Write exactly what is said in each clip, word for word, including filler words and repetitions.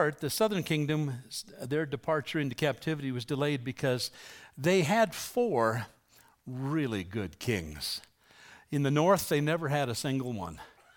The southern kingdom, their departure into captivity was delayed because they had four really good kings. In the north, they never had a single one.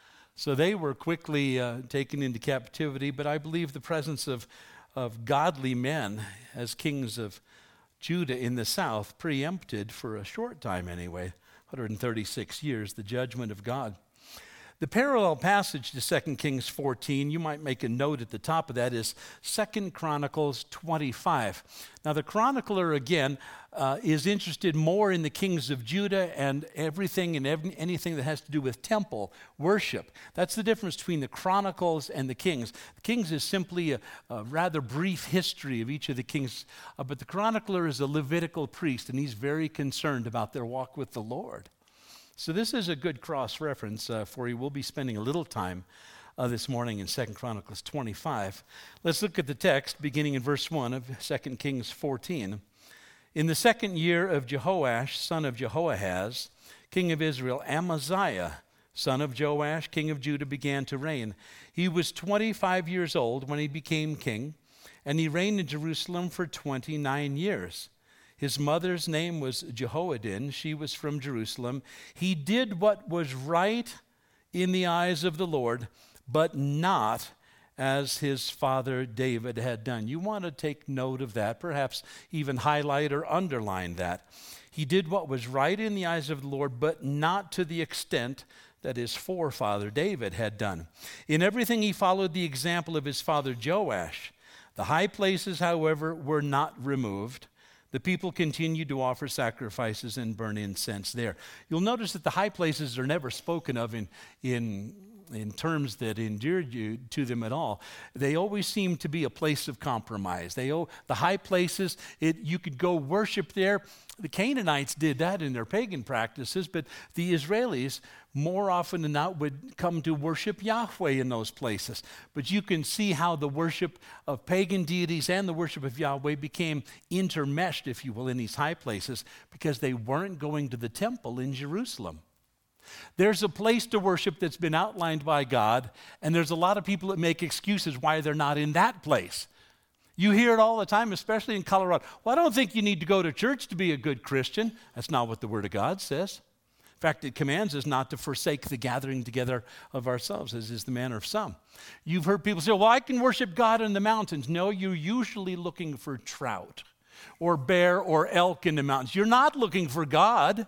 So they were quickly uh, taken into captivity, but I believe the presence of, of godly men as kings of Judah in the south preempted, for a short time anyway, one hundred thirty-six years, the judgment of God. The parallel passage to Second Kings fourteen, you might make a note at the top of that, is Second Chronicles twenty-five. Now the chronicler, again, uh, is interested more in the kings of Judah and everything and ev- anything that has to do with temple worship. That's the difference between the Chronicles and the Kings. The Kings is simply a, a rather brief history of each of the kings, uh, but the chronicler is a Levitical priest, and he's very concerned about their walk with the Lord. So this is a good cross-reference uh, for you. We'll be spending a little time uh, this morning in Second Chronicles twenty-five. Let's look at the text beginning in verse one of Second Kings fourteen. In the second year of Jehoash, son of Jehoahaz, king of Israel, Amaziah, son of Joash, king of Judah, began to reign. He was twenty-five years old when he became king, and he reigned in Jerusalem for twenty-nine years. His mother's name was Jehoaddin. She was from Jerusalem. He did what was right in the eyes of the Lord, but not as his father David had done. You want to take note of that, perhaps even highlight or underline that. He did what was right in the eyes of the Lord, but not to the extent that his forefather David had done. In everything he followed the example of his father Joash. The high places, however, were not removed. The people continued to offer sacrifices and burn incense there. You'll notice that the high places are never spoken of in, in, in terms that endeared you to them at all. They always seem to be a place of compromise. They, the high places, it, you could go worship there. The Canaanites did that in their pagan practices, but the Israelis, more often than not, would come to worship Yahweh in those places. But you can see how the worship of pagan deities and the worship of Yahweh became intermeshed, if you will, in these high places because they weren't going to the temple in Jerusalem. There's a place to worship that's been outlined by God, and there's a lot of people that make excuses why they're not in that place. You hear it all the time, especially in Colorado. Well, I don't think you need to go to church to be a good Christian. That's not what the Word of God says. In fact, it commands us not to forsake the gathering together of ourselves, as is the manner of some. You've heard people say, well, I can worship God in the mountains. No, you're usually looking for trout or bear or elk in the mountains. You're not looking for God.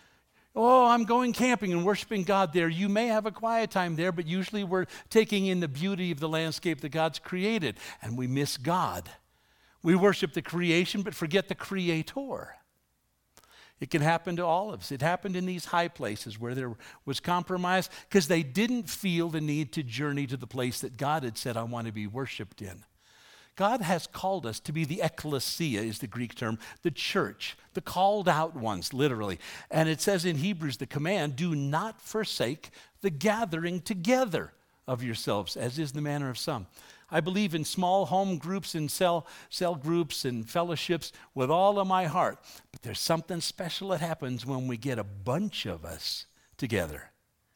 Oh, I'm going camping and worshiping God there. You may have a quiet time there, but usually we're taking in the beauty of the landscape that God's created, and we miss God. We worship the creation, but forget the Creator. It can happen to all of us. It happened in these high places where there was compromise because they didn't feel the need to journey to the place that God had said, I want to be worshiped in. God has called us to be the ecclesia, is the Greek term, the church, the called out ones, literally. And it says in Hebrews, the command, do not forsake the gathering together of yourselves, as is the manner of some. I believe in small home groups and cell, cell groups and fellowships with all of my heart. But there's something special that happens when we get a bunch of us together.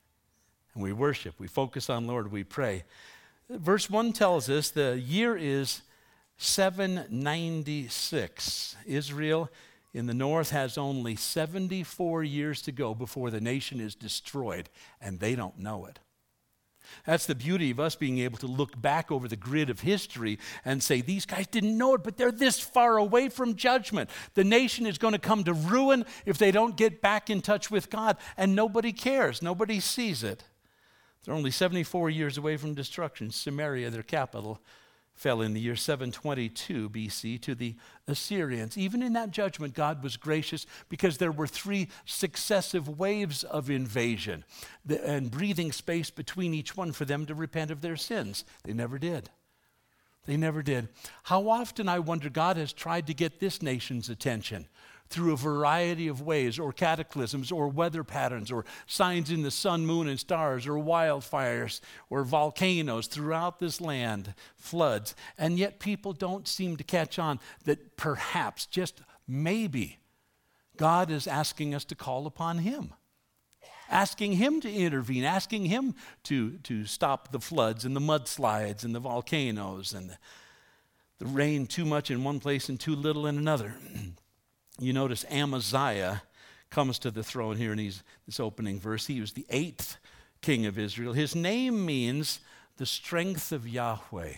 And we worship, we focus on Lord, we pray. Verse one tells us the year is seven ninety-six. Israel in the north has only seventy-four years to go before the nation is destroyed, and they don't know it. That's the beauty of us being able to look back over the grid of history and say, these guys didn't know it, but they're this far away from judgment. The nation is going to come to ruin if they don't get back in touch with God, and nobody cares. Nobody sees it. They're only seventy-four years away from destruction. Samaria, their capital, fell in the year seven twenty-two B C to the Assyrians. Even in that judgment, God was gracious because there were three successive waves of invasion and breathing space between each one for them to repent of their sins. They never did. They never did. How often, I wonder, God has tried to get this nation's attention through a variety of ways, or cataclysms, or weather patterns, or signs in the sun, moon, and stars, or wildfires, or volcanoes throughout this land, floods. And yet people don't seem to catch on that perhaps, just maybe, God is asking us to call upon Him. asking him to intervene, asking him to, to stop the floods and the mudslides and the volcanoes and the, the rain too much in one place and too little in another. You notice Amaziah comes to the throne here in these, this opening verse. He was the eighth king of Israel. His name means the strength of Yahweh.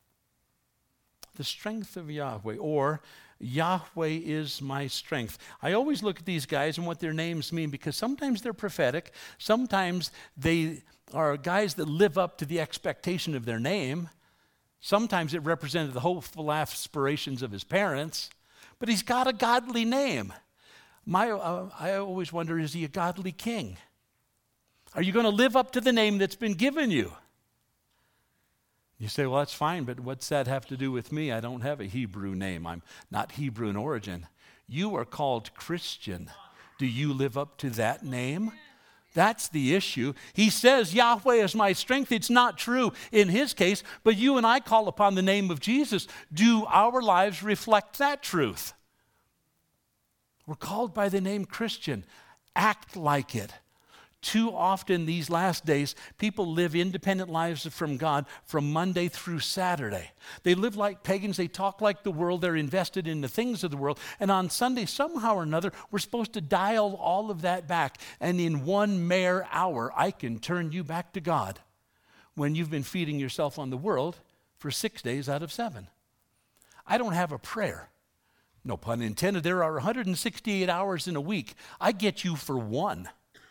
The strength of Yahweh, or Yahweh is my strength. I always look at these guys and what their names mean, because sometimes they're prophetic, sometimes they are guys that live up to the expectation of their name. Sometimes it represented the hopeful aspirations of his parents, but he's got a godly name. My, uh, I always wonder, is he a godly king? Are you going to live up to the name that's been given you? You say, well, that's fine, but what's that have to do with me? I don't have a Hebrew name. I'm not Hebrew in origin. You are called Christian. Do you live up to that name? That's the issue. He says, Yahweh is my strength. It's not true in his case, but you and I call upon the name of Jesus. Do our lives reflect that truth? We're called by the name Christian. Act like it. Too often these last days, people live independent lives from God from Monday through Saturday. They live like pagans. They talk like the world. They're invested in the things of the world. And on Sunday, somehow or another, we're supposed to dial all of that back. And in one mere hour, I can turn you back to God when you've been feeding yourself on the world for six days out of seven. I don't have a prayer. No pun intended. There are one hundred sixty-eight hours in a week. I get you for one.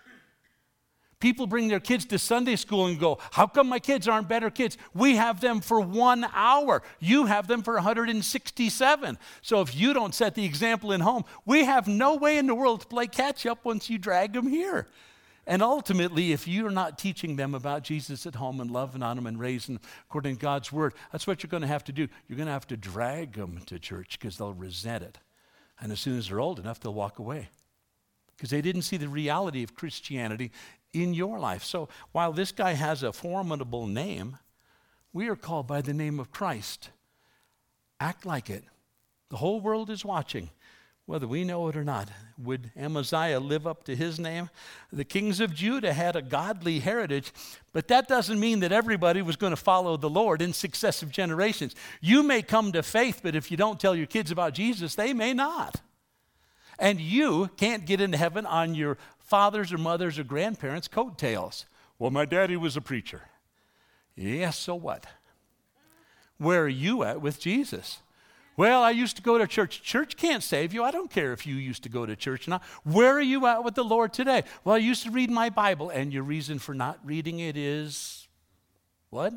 People bring their kids to Sunday school and go, how come my kids aren't better kids? We have them for one hour. You have them for one hundred sixty-seven. So if you don't set the example in home, we have no way in the world to play catch up once you drag them here. And ultimately, if you're not teaching them about Jesus at home and loving on them and raising them according to God's word, that's what you're going to have to do. You're going to have to drag them to church because they'll resent it. And as soon as they're old enough, they'll walk away because they didn't see the reality of Christianity in your life. So while this guy has a formidable name, we are called by the name of Christ. Act like it. The whole world is watching, whether we know it or not. Would Amaziah live up to his name? The kings of Judah had a godly heritage, but that doesn't mean that everybody was going to follow the Lord in successive generations. You may come to faith, but if you don't tell your kids about Jesus, they may not. And you can't get into heaven on your fathers or mothers or grandparents' coattails. Well, my daddy was a preacher. Yes, so what? Where are you at with Jesus? Well, I used to go to church. Church can't save you. I don't care if you used to go to church or not. Where are you at with the Lord today? Well, I used to read my Bible, and your reason for not reading it is what?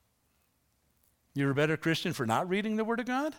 You're a better Christian for not reading the Word of God?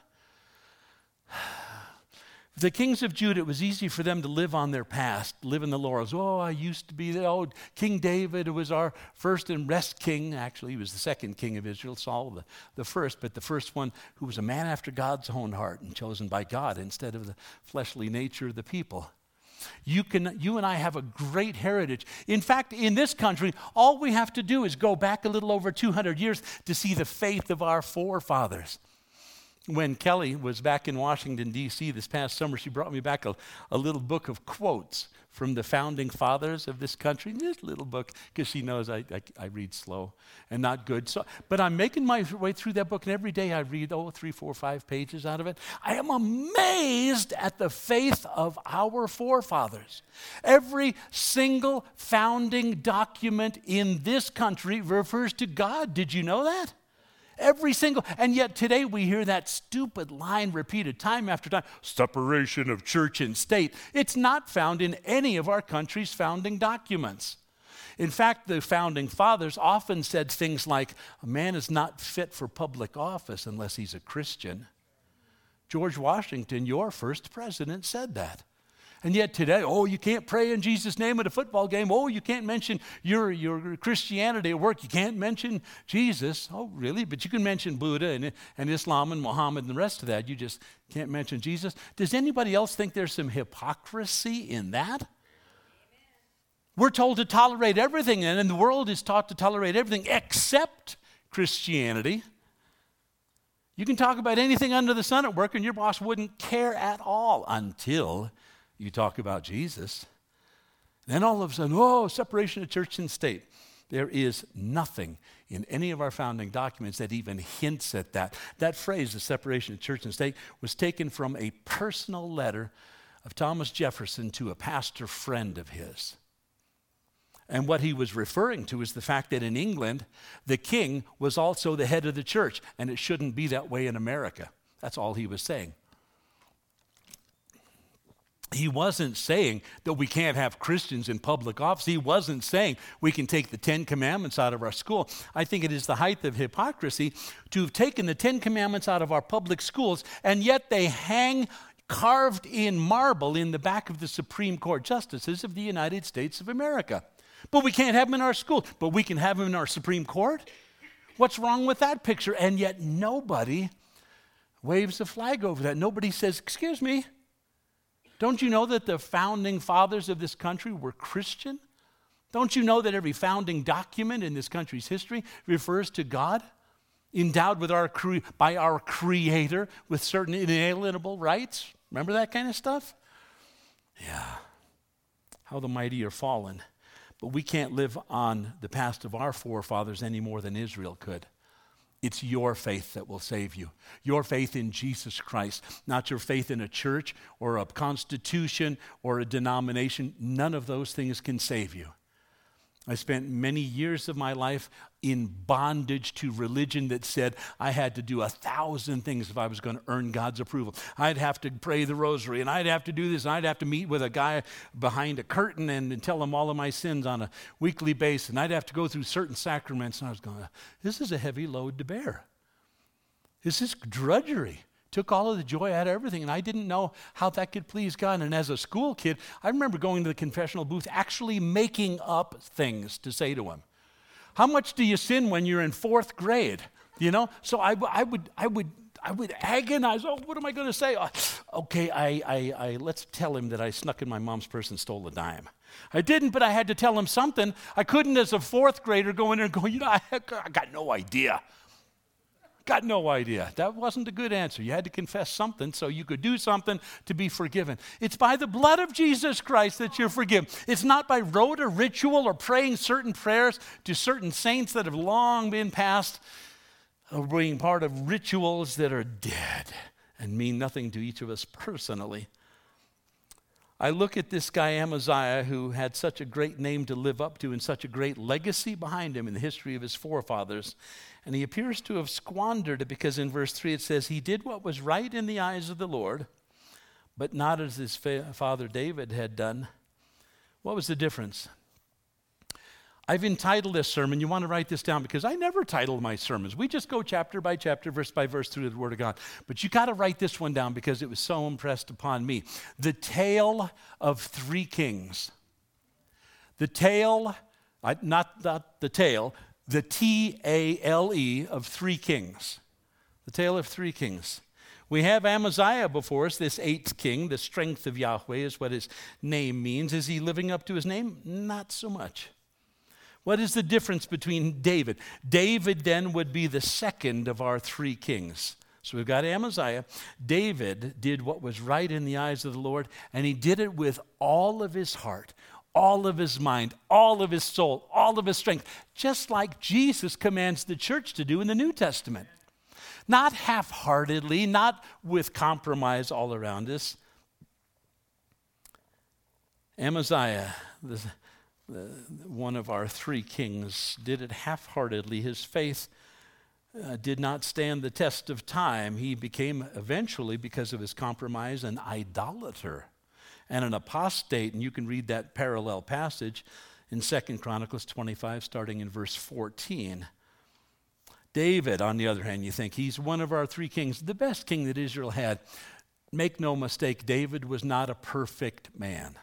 The kings of Judah, it was easy for them to live on their past, live in the laurels. Oh, I used to be the old King David, who was our first and best king. Actually, he was the second king of Israel, Saul the, the first, but the first one who was a man after God's own heart and chosen by God instead of the fleshly nature of the people. You can, you and I have a great heritage. In fact, in this country, all we have to do is go back a little over two hundred years to see the faith of our forefathers. When Kelly was back in Washington, D C this past summer, she brought me back a, a little book of quotes from the founding fathers of this country. This little book, because she knows I, I, I read slow and not good. So, but I'm making my way through that book, and every day I read, oh, three, four, five pages out of it. I am amazed at the faith of our forefathers. Every single founding document in this country refers to God. Did you know that? Every single, and yet today we hear that stupid line repeated time after time, separation of church and state. It's not found in any of our country's founding documents. In fact, the founding fathers often said things like, a man is not fit for public office unless he's a Christian. George Washington, your first president, said that. And yet today, oh, you can't pray in Jesus' name at a football game. Oh, you can't mention your, your Christianity at work. You can't mention Jesus. Oh, really? But you can mention Buddha and, and Islam and Muhammad and the rest of that. You just can't mention Jesus. Does anybody else think there's some hypocrisy in that? Amen. We're told to tolerate everything, and the world is taught to tolerate everything except Christianity. You can talk about anything under the sun at work, and your boss wouldn't care at all until you talk about Jesus. Then all of a sudden, oh, separation of church and state. There is nothing in any of our founding documents that even hints at that. That phrase, the separation of church and state, was taken from a personal letter of Thomas Jefferson to a pastor friend of his. And what he was referring to is the fact that in England, the king was also the head of the church, and it shouldn't be that way in America. That's all he was saying. He wasn't saying that we can't have Christians in public office. He wasn't saying we can take the Ten Commandments out of our school. I think it is the height of hypocrisy to have taken the Ten Commandments out of our public schools, and yet they hang carved in marble in the back of the Supreme Court justices of the United States of America. But we can't have them in our school, but we can have them in our Supreme Court? What's wrong with that picture? And yet nobody waves a flag over that. Nobody says, excuse me, don't you know that the founding fathers of this country were Christian? Don't you know that every founding document in this country's history refers to God, endowed with our cre- by our Creator with certain inalienable rights? Remember that kind of stuff? Yeah. How the mighty are fallen. But we can't live on the past of our forefathers any more than Israel could. It's your faith that will save you. Your faith in Jesus Christ, not your faith in a church or a constitution or a denomination. None of those things can save you. I spent many years of my life in bondage to religion that said I had to do a thousand things if I was going to earn God's approval. I'd have to pray the rosary, and I'd have to do this, and I'd have to meet with a guy behind a curtain and, and tell him all of my sins on a weekly basis, and I'd have to go through certain sacraments, and I was going, this is a heavy load to bear. This is drudgery. Took all of the joy out of everything, and I didn't know how that could please God. And as a school kid, I remember going to the confessional booth, actually making up things to say to him. How much do you sin when you're in fourth grade? You know, so I, I would, I would, I would agonize. Oh, what am I going to say? Oh, okay, I, I, I, let's tell him that I snuck in my mom's purse and stole a dime. I didn't, but I had to tell him something. I couldn't, as a fourth grader, go in there and go, you know, I, I got no idea. Got no idea. That wasn't a good answer. You had to confess something so you could do something to be forgiven. It's by the blood of Jesus Christ that you're forgiven. It's not by rote or ritual or praying certain prayers to certain saints that have long been passed, or being part of rituals that are dead and mean nothing to each of us personally. I look at this guy Amaziah, who had such a great name to live up to and such a great legacy behind him in the history of his forefathers, and he appears to have squandered it, because in verse three it says, he did what was right in the eyes of the Lord, but not as his fa- father David had done. What was the difference? I've entitled this sermon, you want to write this down, because I never title my sermons. We just go chapter by chapter, verse by verse through the Word of God. But you got to write this one down because it was so impressed upon me. The Tale of Three Kings. The tale, I, not, not the tale, the T A L E of Three Kings. The Tale of Three Kings. We have Amaziah before us, this eighth king. The strength of Yahweh is what his name means. Is he living up to his name? Not so much. What is the difference between David? David then would be the second of our three kings. So we've got Amaziah. David did what was right in the eyes of the Lord, and he did it with all of his heart, all of his mind, all of his soul, all of his strength, just like Jesus commands the church to do in the New Testament. Not half-heartedly, not with compromise all around us. Amaziah, the The, one of our three kings, did it half-heartedly. His faith uh, did not stand the test of time. He became eventually, because of his compromise, an idolater and an apostate. And you can read that parallel passage in Second Chronicles twenty-five, starting in verse fourteen. David, on the other hand, you think he's one of our three kings, the best king that Israel had. Make no mistake, David was not a perfect man.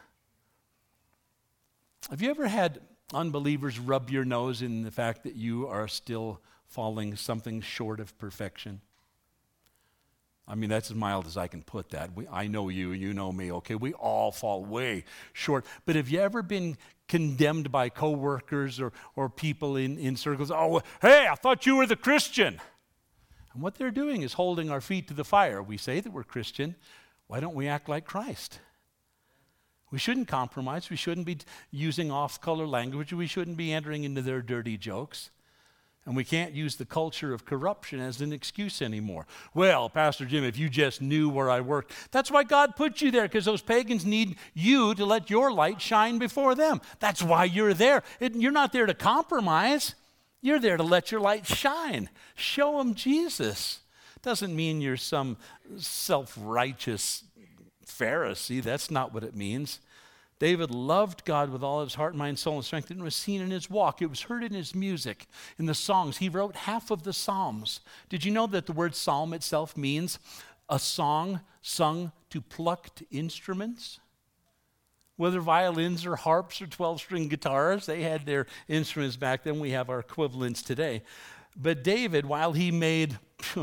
Have you ever had unbelievers rub your nose in the fact that you are still falling something short of perfection? I mean, that's as mild as I can put that. We, I know you, you know me, okay? We all fall way short. But have you ever been condemned by coworkers or, or people in, in circles? Oh, hey, I thought you were the Christian. And what they're doing is holding our feet to the fire. We say that we're Christian. Why don't we act like Christ? We shouldn't compromise. We shouldn't be using off-color language. We shouldn't be entering into their dirty jokes. And we can't use the culture of corruption as an excuse anymore. Well, Pastor Jim, if you just knew where I worked. That's why God put you there, because those pagans need you to let your light shine before them. That's why you're there. It, you're not there to compromise. You're there to let your light shine. Show them Jesus. Doesn't mean you're some self-righteous Pharisee. That's not what it means. David loved God with all his heart, mind, soul, and strength. It was seen in his walk. It was heard in his music, in the songs. He wrote half of the Psalms. Did you know that the word psalm itself means a song sung to plucked instruments? Whether violins or harps or twelve-string guitars, they had their instruments back then. We have our equivalents today. But David, while he made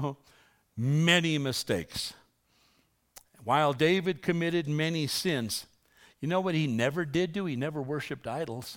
many mistakes, while David committed many sins, you know what he never did do? He never worshiped idols.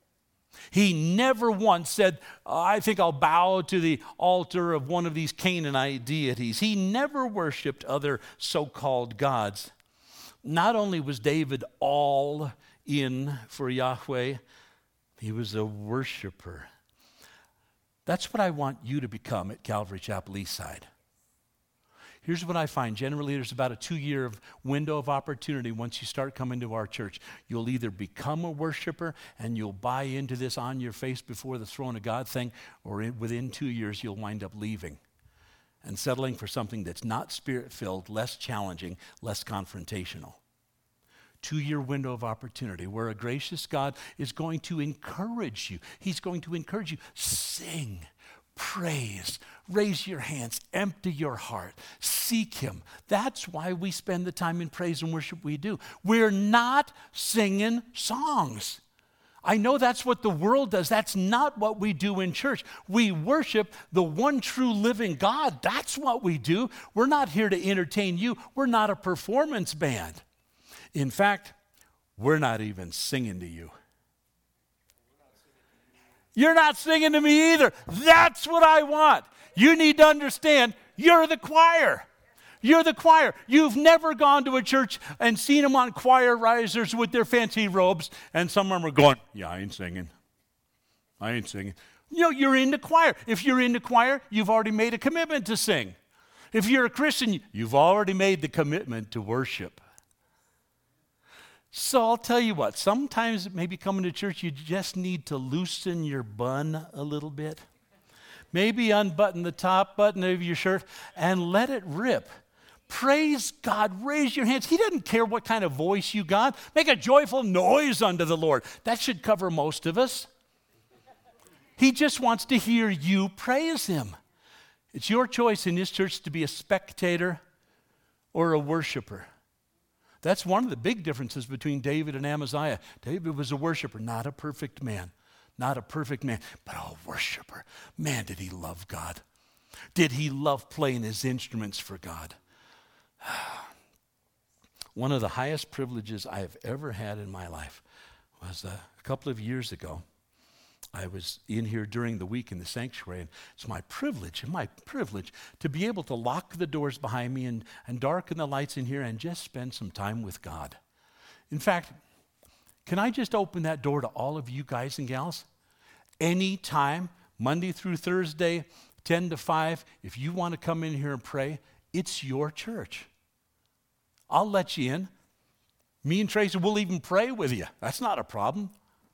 He never once said, oh, I think I'll bow to the altar of one of these Canaanite deities. He never worshiped other so-called gods. Not only was David all in for Yahweh, he was a worshiper. That's what I want you to become at Calvary Chapel Eastside. Here's what I find. Generally, there's about a two-year window of opportunity once you start coming to our church. You'll either become a worshiper and you'll buy into this on your face before the throne of God thing, or in, within two years you'll wind up leaving and settling for something that's not spirit-filled, less challenging, less confrontational. Two-year window of opportunity where a gracious God is going to encourage you. He's going to encourage you. Sing. Praise, raise your hands, empty your heart, seek him. That's why we spend the time in praise and worship we do. We're not singing songs. I know that's what the world does. That's not what we do in church. We worship the one true living God. That's what we do. We're not here to entertain you. We're not a performance band. In fact, we're not even singing to you. You're not singing to me either. That's what I want. You need to understand, you're the choir. You're the choir. You've never gone to a church and seen them on choir risers with their fancy robes, and some of them are going, yeah, I ain't singing. I ain't singing. You know, you're in the choir. If you're in the choir, you've already made a commitment to sing. If you're a Christian, you've already made the commitment to worship. So I'll tell you what, sometimes maybe coming to church, you just need to loosen your bun a little bit. Maybe unbutton the top button of your shirt and let it rip. Praise God. Raise your hands. He doesn't care what kind of voice you got. Make a joyful noise unto the Lord. That should cover most of us. He just wants to hear you praise him. It's your choice in this church to be a spectator or a worshiper. That's one of the big differences between David and Amaziah. David was a worshiper, not a perfect man. Not a perfect man, but a worshiper. Man, did he love God. Did he love playing his instruments for God. One of the highest privileges I have ever had in my life was uh, a couple of years ago. I was in here during the week in the sanctuary, and it's my privilege, my privilege to be able to lock the doors behind me and, and darken the lights in here and just spend some time with God. In fact, can I just open that door to all of you guys and gals? Anytime, Monday through Thursday, ten to five, if you want to come in here and pray, it's your church. I'll let you in. Me and Tracy will even pray with you. That's not a problem.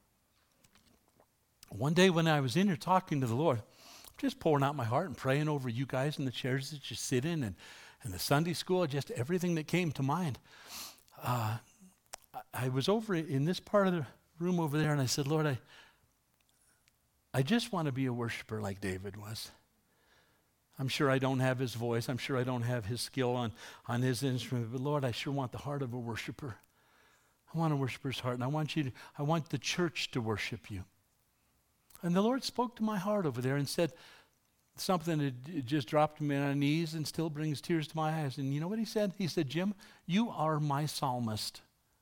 One day when I was in here talking to the Lord, just pouring out my heart and praying over you guys in the chairs that you sit in and, and the Sunday school, just everything that came to mind. Uh, I was over in this part of the room over there, and I said, Lord, I, I just want to be a worshiper like David was. I'm sure I don't have his voice. I'm sure I don't have his skill on, on his instrument, but Lord, I sure want the heart of a worshiper. I want a worshiper's heart, and I want you to, I want the church to worship you. And the Lord spoke to my heart over there and said something that just dropped me on my knees and still brings tears to my eyes. And you know what he said? He said, Jim, you are my psalmist.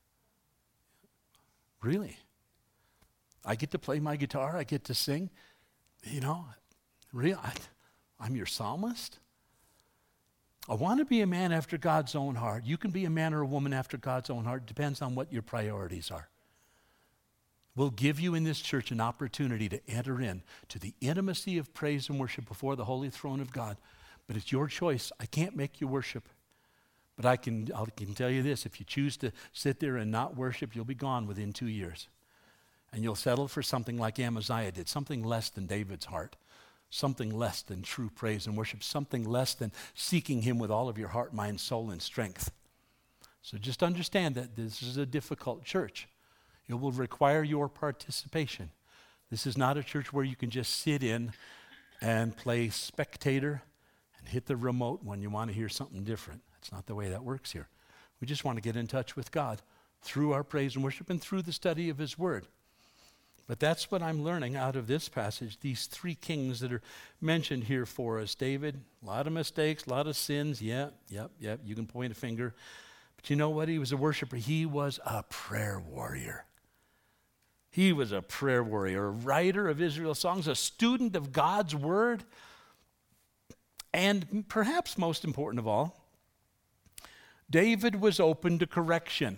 Really? I get to play my guitar. I get to sing. You know, really, I, I'm your psalmist. I want to be a man after God's own heart. You can be a man or a woman after God's own heart. It depends on what your priorities are. We'll give you in this church an opportunity to enter in to the intimacy of praise and worship before the holy throne of God. But it's your choice. I can't make you worship. But I can, I can tell you this, if you choose to sit there and not worship, you'll be gone within two years. And you'll settle for something like Amaziah did, something less than David's heart, something less than true praise and worship, something less than seeking him with all of your heart, mind, soul, and strength. So just understand that this is a difficult church. It will require your participation. This is not a church where you can just sit in and play spectator and hit the remote when you want to hear something different. That's not the way that works here. We just want to get in touch with God through our praise and worship and through the study of his word. But that's what I'm learning out of this passage, these three kings that are mentioned here for us. David, a lot of mistakes, a lot of sins. Yeah, yep, yep, you can point a finger. But you know what? He was a worshiper. He was a prayer warrior. He was a prayer warrior, a writer of Israel's songs, a student of God's word. And perhaps most important of all, David was open to correction.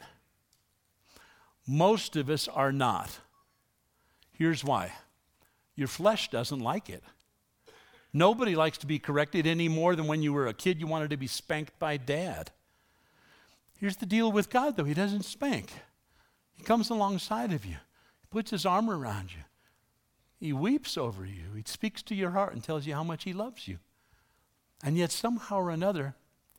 Most of us are not. Here's why. Your flesh doesn't like it. Nobody likes to be corrected any more than when you were a kid you wanted to be spanked by dad. Here's the deal with God, though. He doesn't spank. He comes alongside of you. He puts his arm around you. He weeps over you. He speaks to your heart and tells you how much he loves you. And yet somehow or another,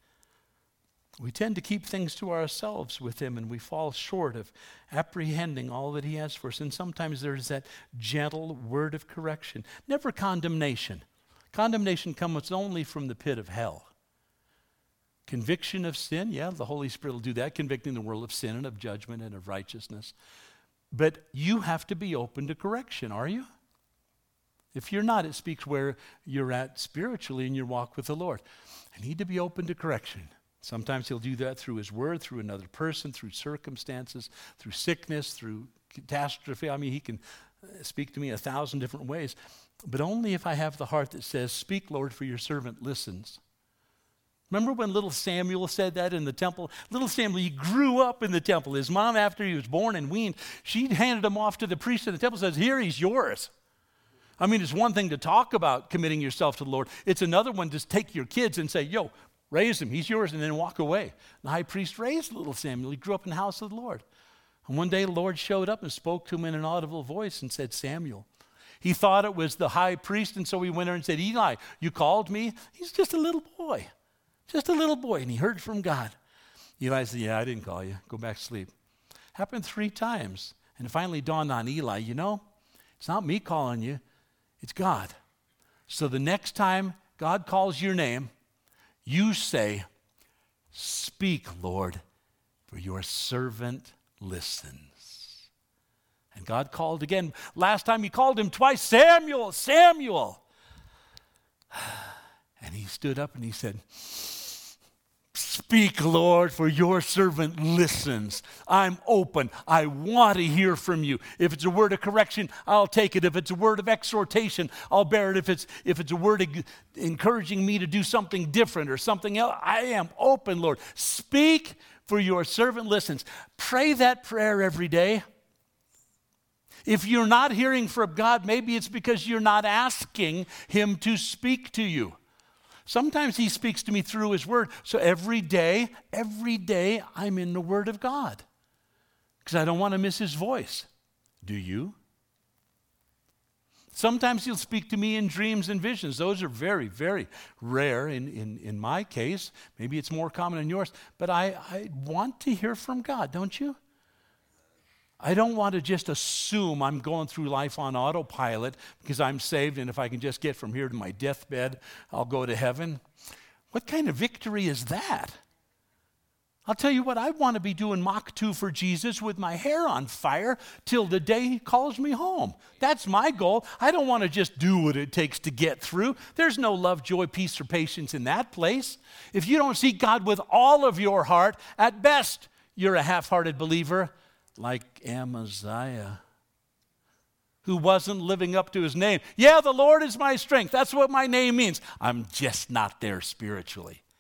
we tend to keep things to ourselves with him, and we fall short of apprehending all that he has for us. And sometimes there's that gentle word of correction. Never condemnation. Condemnation comes only from the pit of hell. Conviction of sin, yeah, the Holy Spirit will do that, convicting the world of sin and of judgment and of righteousness. But you have to be open to correction, are you? If you're not, it speaks where you're at spiritually in your walk with the Lord. I need to be open to correction. Sometimes he'll do that through his word, through another person, through circumstances, through sickness, through catastrophe. I mean, he can speak to me a thousand different ways, but only if I have the heart that says, "Speak, Lord, for your servant listens." Remember when little Samuel said that in the temple? Little Samuel, he grew up in the temple. His mom, after he was born and weaned, she handed him off to the priest in the temple and says, "Here, he's yours." I mean, it's one thing to talk about committing yourself to the Lord. It's another one to take your kids and say, "Yo, raise him, he's yours," and then walk away. The high priest raised little Samuel. He grew up in the house of the Lord. And one day the Lord showed up and spoke to him in an audible voice and said, "Samuel." He thought it was the high priest, and so he went there and said, "Eli, you called me?" He's just a little boy. Just a little boy. And he heard from God. Eli said, "Yeah, I didn't call you. Go back to sleep." Happened three times. And it finally dawned on Eli, you know, it's not me calling you. It's God. So the next time God calls your name, you say, "Speak, Lord, for your servant listens." And God called again. Last time he called him twice, "Samuel, Samuel." And he stood up and he said, "Speak, Lord, for your servant listens." I'm open. I want to hear from you. If it's a word of correction, I'll take it. If it's a word of exhortation, I'll bear it. If it's if it's a word of encouraging me to do something different or something else, I am open, Lord. Speak, for your servant listens. Pray that prayer every day. If you're not hearing from God, maybe it's because you're not asking him to speak to you. Sometimes he speaks to me through his word. So every day, every day, I'm in the word of God because I don't want to miss his voice. Do you? Sometimes he'll speak to me in dreams and visions. Those are very, very rare in, in, in my case. Maybe it's more common in yours. But I, I want to hear from God, don't you? I don't want to just assume I'm going through life on autopilot because I'm saved, and if I can just get from here to my deathbed, I'll go to heaven. What kind of victory is that? I'll tell you what, I want to be doing Mach two for Jesus with my hair on fire till the day he calls me home. That's my goal. I don't want to just do what it takes to get through. There's no love, joy, peace, or patience in that place. If you don't seek God with all of your heart, at best, you're a half-hearted believer. Like Amaziah, who wasn't living up to his name. Yeah, the Lord is my strength. That's what my name means. I'm just not there spiritually.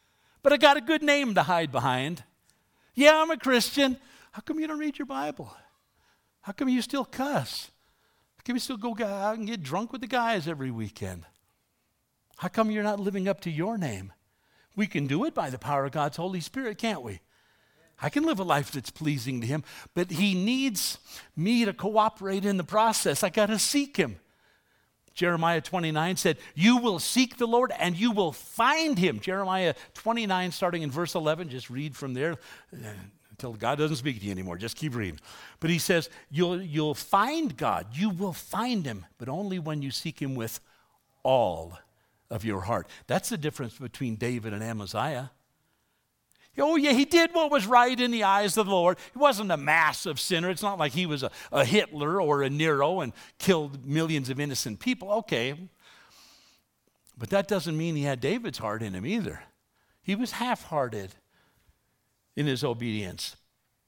but I got a good name to hide behind. Yeah, I'm a Christian. How come you don't read your Bible? How come you still cuss? How come you still go out and get drunk with the guys every weekend? How come you're not living up to your name? We can do it by the power of God's Holy Spirit, can't we? I can live a life that's pleasing to him, but he needs me to cooperate in the process. I got to seek him. Jeremiah twenty-nine said, you will seek the Lord and you will find him. Jeremiah twenty-nine, starting in verse eleven, just read from there until God doesn't speak to you anymore. Just keep reading. But he says, you'll, you'll find God. You will find him, but only when you seek him with all of your heart. That's the difference between David and Amaziah. Oh, yeah, he did what was right in the eyes of the Lord. He wasn't a massive sinner. It's not like he was a, a Hitler or a Nero and killed millions of innocent people. Okay. But that doesn't mean he had David's heart in him either. He was half-hearted in his obedience.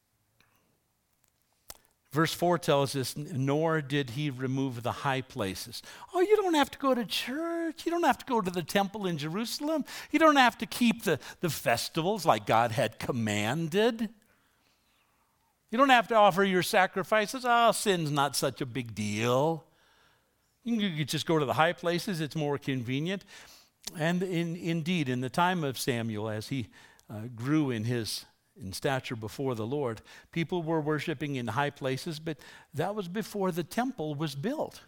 Verse four tells us, nor did he remove the high places. Oh, you don't have to go to church. You don't have to go to the temple in Jerusalem. You don't have to keep the, the festivals like God had commanded. You don't have to offer your sacrifices. Oh, sin's not such a big deal. You can just go to the high places. It's more convenient. And in, indeed, in the time of Samuel, as he uh, grew in his in stature before the Lord, people were worshiping in high places, but that was before the temple was built.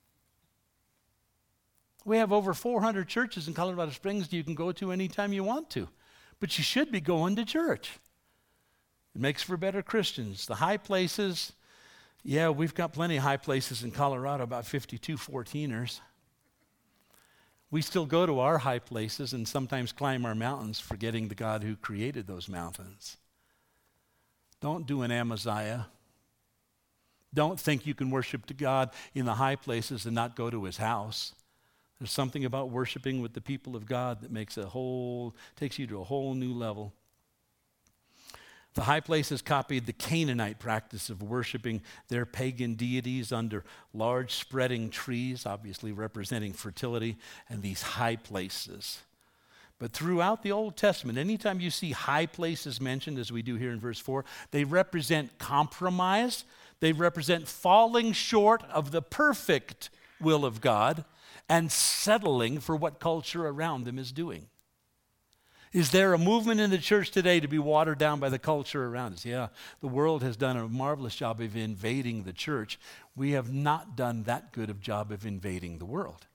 We have over four hundred churches in Colorado Springs you can go to anytime you want to, but you should be going to church. It makes for better Christians. The high places, yeah, we've got plenty of high places in Colorado, about fifty-two fourteeners. We still go to our high places and sometimes climb our mountains, forgetting the God who created those mountains. Don't do an Amaziah. Don't think you can worship to God in the high places and not go to his house. There's something about worshiping with the people of God that makes a whole, takes you to a whole new level. The high places copied the Canaanite practice of worshiping their pagan deities under large spreading trees, obviously representing fertility, and these high places. But throughout the Old Testament, anytime you see high places mentioned, as we do here in verse four, they represent compromise. They represent falling short of the perfect will of God and settling for what culture around them is doing. Is there a movement in the church today to be watered down by the culture around us? Yeah, the world has done a marvelous job of invading the church. We have not done that good of job of invading the world.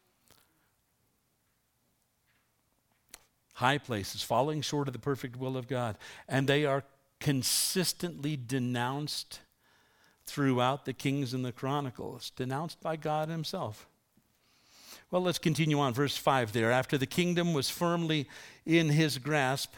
High places, falling short of the perfect will of God. And they are consistently denounced throughout the Kings and the Chronicles, denounced by God himself. Well, let's continue on. Verse five there. After the kingdom was firmly in his grasp,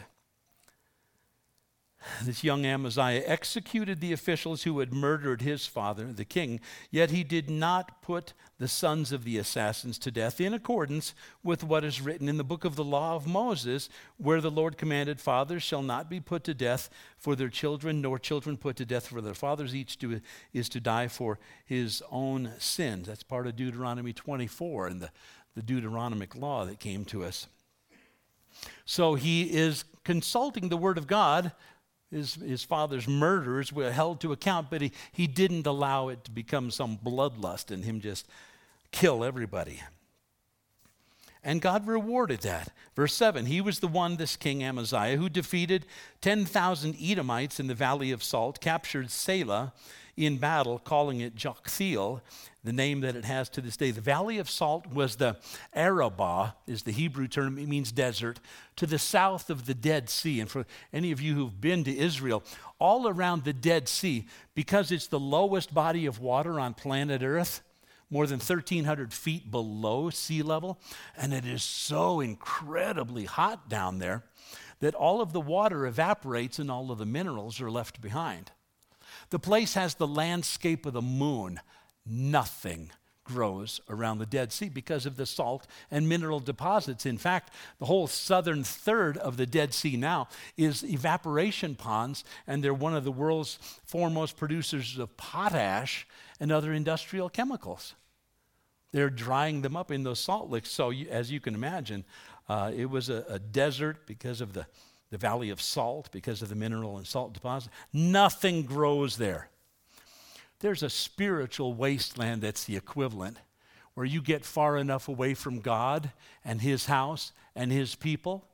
this young Amaziah executed the officials who had murdered his father, the king, yet he did not put the sons of the assassins to death in accordance with what is written in the book of the law of Moses, where the Lord commanded, fathers shall not be put to death for their children, nor children put to death for their fathers. Each do, is to die for his own sins. That's part of Deuteronomy twenty-four and the, the Deuteronomic law that came to us. So he is consulting the word of God. His, his father's murderers were held to account, but he, he didn't allow it to become some bloodlust and him just kill everybody. And God rewarded that. Verse seven, he was the one, this King Amaziah, who defeated ten thousand Edomites in the Valley of Salt, captured Selah in battle, calling it Joktheel, the name that it has to this day. The Valley of Salt was the Arabah, is the Hebrew term. It means desert, to the south of the Dead Sea. And for any of you who've been to Israel, all around the Dead Sea, because it's the lowest body of water on planet Earth, more than thirteen hundred feet below sea level, and it is so incredibly hot down there that all of the water evaporates and all of the minerals are left behind. The place has the landscape of the moon. Nothing grows around the Dead Sea because of the salt and mineral deposits. In fact, the whole southern third of the Dead Sea now is evaporation ponds, and they're one of the world's foremost producers of potash and other industrial chemicals. They're drying them up in those salt licks. So you, as you can imagine, Uh, it was a, a desert because of the, the valley of salt, because of the mineral and salt deposit. Nothing grows there. There's a spiritual wasteland that's the equivalent, where you get far enough away from God and his house and his people,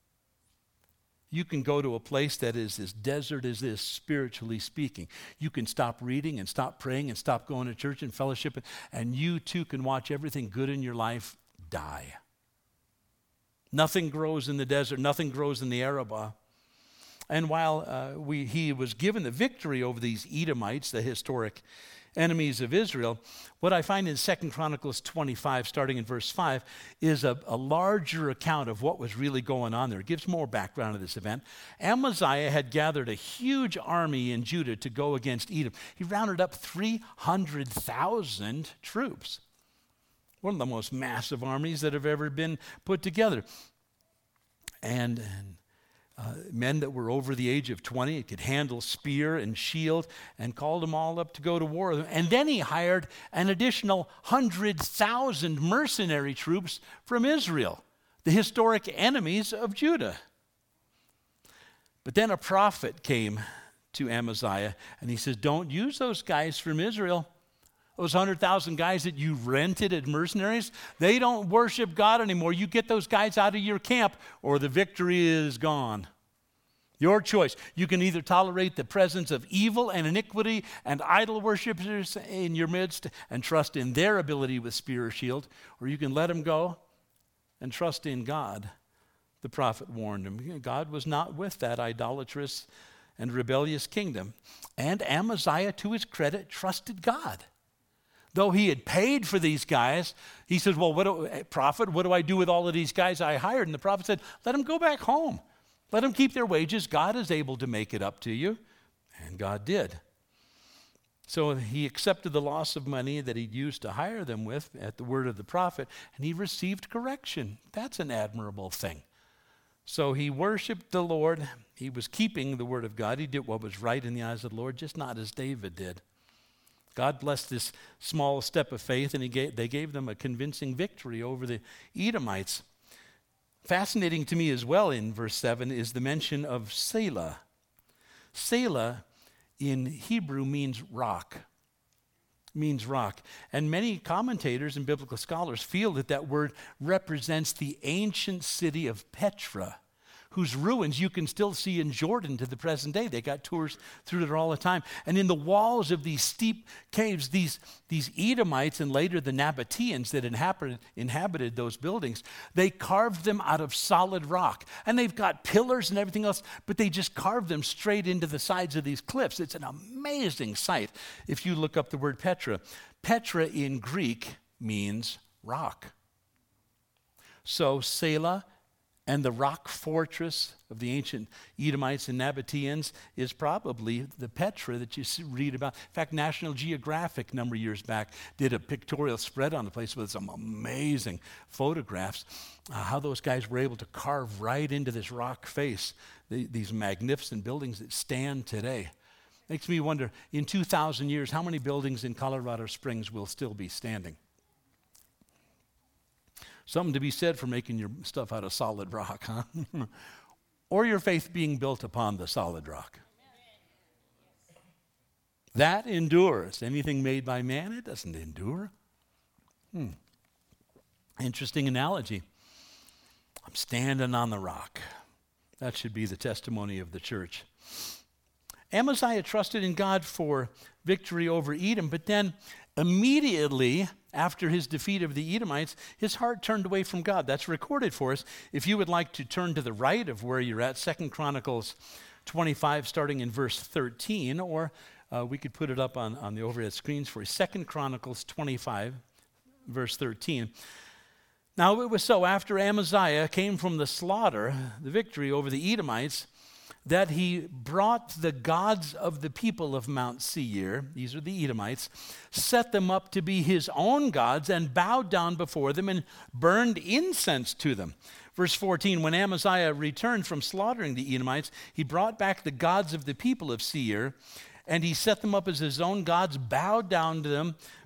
you can go to a place that is as desert as this, spiritually speaking. You can stop reading and stop praying and stop going to church and fellowship, and you too can watch everything good in your life die. Nothing grows in the desert. Nothing grows in the Arabah. And while uh, we, he was given the victory over these Edomites, the historic enemies of Israel, what I find in Second Chronicles twenty-five, starting in verse five, is a, a larger account of what was really going on there. It gives more background to this event. Amaziah had gathered a huge army in Judah to go against Edom. He rounded up three hundred thousand troops. One of the most massive armies that have ever been put together. And, and Uh, men that were over the age of twenty, could handle spear and shield, and called them all up to go to war. And then he hired an additional one hundred thousand mercenary troops from Israel, the historic enemies of Judah. But then a prophet came to Amaziah, and he says, don't use those guys from Israel. Those one hundred thousand guys that you rented as mercenaries, they don't worship God anymore. You get those guys out of your camp or the victory is gone. Your choice. You can either tolerate the presence of evil and iniquity and idol worshipers in your midst and trust in their ability with spear or shield, or you can let them go and trust in God. The prophet warned him. God was not with that idolatrous and rebellious kingdom. And Amaziah, to his credit, trusted God. Though he had paid for these guys, he said, well, what do, prophet, what do I do with all of these guys I hired? And the prophet said, let them go back home. Let them keep their wages. God is able to make it up to you. And God did. So he accepted the loss of money that he'd used to hire them with at the word of the prophet, and he received correction. That's an admirable thing. So he worshiped the Lord. He was keeping the word of God. He did what was right in the eyes of the Lord, just not as David did. God blessed this small step of faith, and he gave, they gave them a convincing victory over the Edomites. Fascinating to me as well in verse seven is the mention of Selah. Selah in Hebrew means rock. Means rock. And many commentators and biblical scholars feel that that word represents the ancient city of Petra, whose ruins you can still see in Jordan to the present day. They got tours through there all the time. And in the walls of these steep caves, these, these Edomites and later the Nabateans that inhabited, inhabited those buildings, they carved them out of solid rock. And they've got pillars and everything else, but they just carved them straight into the sides of these cliffs. It's an amazing sight if you look up the word Petra. Petra in Greek means rock. So Selah and the rock fortress of the ancient Edomites and Nabateans is probably the Petra that you read about. In fact, National Geographic a number of years back did a pictorial spread on the place with some amazing photographs, uh, how those guys were able to carve right into this rock face, the, these magnificent buildings that stand today. Makes me wonder, in two thousand years, how many buildings in Colorado Springs will still be standing? Something to be said for making your stuff out of solid rock, huh? Or your faith being built upon the solid rock. That endures. Anything made by man, it doesn't endure. Hmm. Interesting analogy. I'm standing on the rock. That should be the testimony of the church. Amaziah trusted in God for victory over Edom, but then immediately after his defeat of the Edomites, his heart turned away from God. That's recorded for us. If you would like to turn to the right of where you're at, Second Chronicles twenty-five, starting in verse thirteen, or uh, we could put it up on, on the overhead screens for you. Second Chronicles twenty-five, verse thirteen. Now it was so, after Amaziah came from the slaughter, the victory over the Edomites, that he brought the gods of the people of Mount Seir, these are the Edomites, set them up to be his own gods and bowed down before them and burned incense to them. Verse fourteen, when Amaziah returned from slaughtering the Edomites, he brought back the gods of the people of Seir, and he set them up as his own gods, bowed down to them,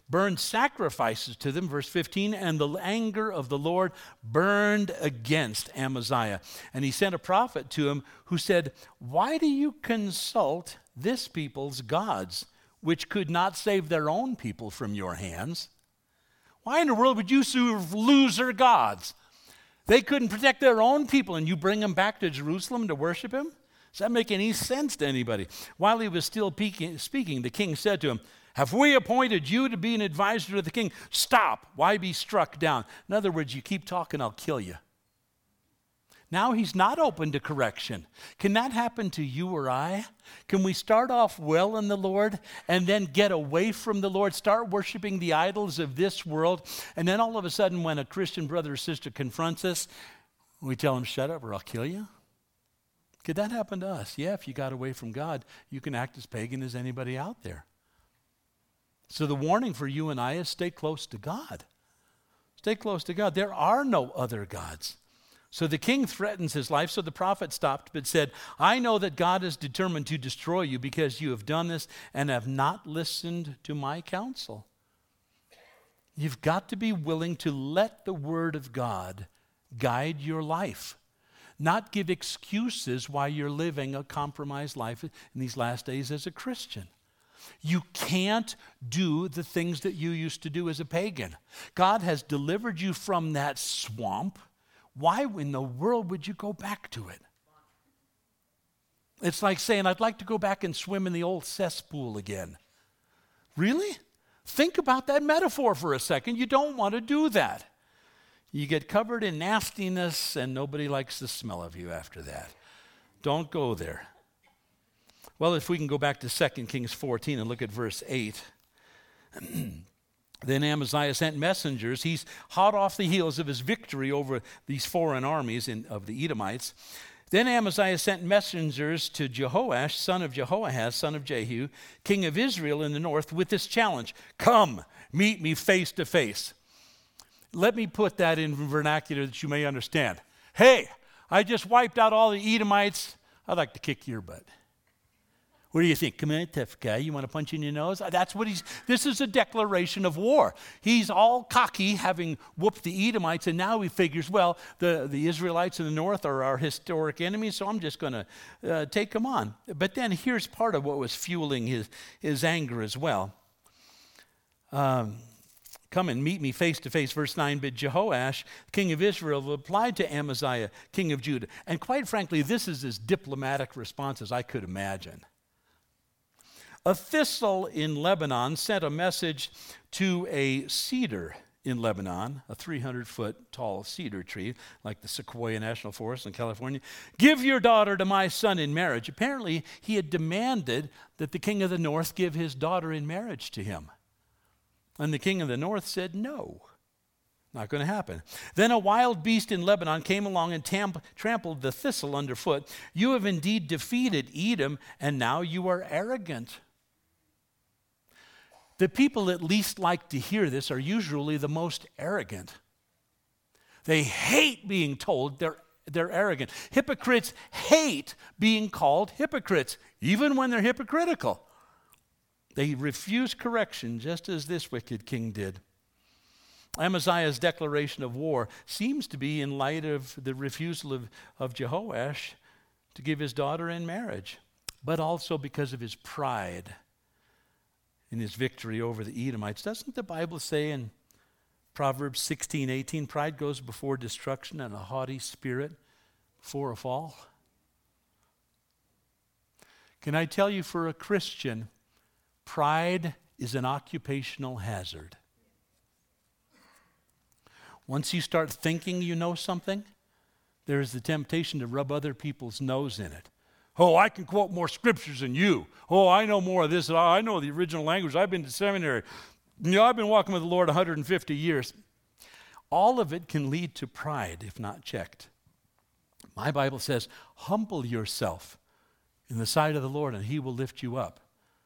burned sacrifices to them, verse fifteen, and the anger of the Lord burned against Amaziah. And he sent a prophet to him who said, why do you consult this people's gods, which could not save their own people from your hands? Why in the world would you serve loser gods? They couldn't protect their own people, and you bring them back to Jerusalem to worship him? Does that make any sense to anybody? While he was still speaking, the king said to him, have we appointed you to be an advisor to the king? Stop. Why be struck down? In other words, you keep talking, I'll kill you. Now he's not open to correction. Can that happen to you or I? Can we start off well in the Lord and then get away from the Lord, start worshiping the idols of this world, and then all of a sudden when a Christian brother or sister confronts us, we tell them, shut up or I'll kill you? Could that happen to us? Yeah, if you got away from God, you can act as pagan as anybody out there. So the warning for you and I is stay close to God. Stay close to God. There are no other gods. So the king threatens his life, so the prophet stopped but said, I know that God is determined to destroy you because you have done this and have not listened to my counsel. You've got to be willing to let the word of God guide your life, not give excuses why you're living a compromised life in these last days as a Christian. You can't do the things that you used to do as a pagan. God has delivered you from that swamp. Why in the world would you go back to it? It's like saying, I'd like to go back and swim in the old cesspool again. Really? Think about that metaphor for a second. You don't want to do that. You get covered in nastiness and nobody likes the smell of you after that. Don't go there. Well, if we can go back to Second Kings fourteen and look at verse eight. Then Amaziah sent messengers. He's hot off the heels of his victory over these foreign armies in, of the Edomites. Then Amaziah sent messengers to Jehoash, son of Jehoahaz, son of Jehu, king of Israel in the north, with this challenge. Come, meet me face to face. Let me put that in vernacular that you may understand. Hey, I just wiped out all the Edomites. I'd like to kick your butt. What do you think? Come on, tough guy. You want to punch in your nose? That's what he's, this is a declaration of war. He's all cocky, having whooped the Edomites, and now he figures, well, the, the Israelites in the north are our historic enemies, so I'm just going to uh, take them on. But then here's part of what was fueling his, his anger as well. Um, Come and meet me face to face, verse nine. But Jehoash, king of Israel, replied to Amaziah, king of Judah. And quite frankly, this is as diplomatic response as I could imagine. A thistle in Lebanon sent a message to a cedar in Lebanon, a three hundred foot tall cedar tree, like the Sequoia National Forest in California. Give your daughter to my son in marriage. Apparently, he had demanded that the king of the north give his daughter in marriage to him. And the king of the north said, no, not going to happen. Then a wild beast in Lebanon came along and tam- trampled the thistle underfoot. You have indeed defeated Edom, and now you are arrogant. The people that least like to hear this are usually the most arrogant. They hate being told they're, they're arrogant. Hypocrites hate being called hypocrites, even when they're hypocritical. They refuse correction, just as this wicked king did. Amaziah's declaration of war seems to be in light of the refusal of, of Jehoash to give his daughter in marriage, but also because of his pride in his victory over the Edomites. Doesn't the Bible say in Proverbs sixteen eighteen, pride goes before destruction and a haughty spirit before a fall? Can I tell you, for a Christian, pride is an occupational hazard. Once you start thinking you know something, there is the temptation to rub other people's nose in it. Oh, I can quote more scriptures than you. Oh, I know more of this. I know the original language. I've been to seminary. You know, I've been walking with the Lord one hundred fifty years. All of it can lead to pride if not checked. My Bible says, humble yourself in the sight of the Lord and he will lift you up.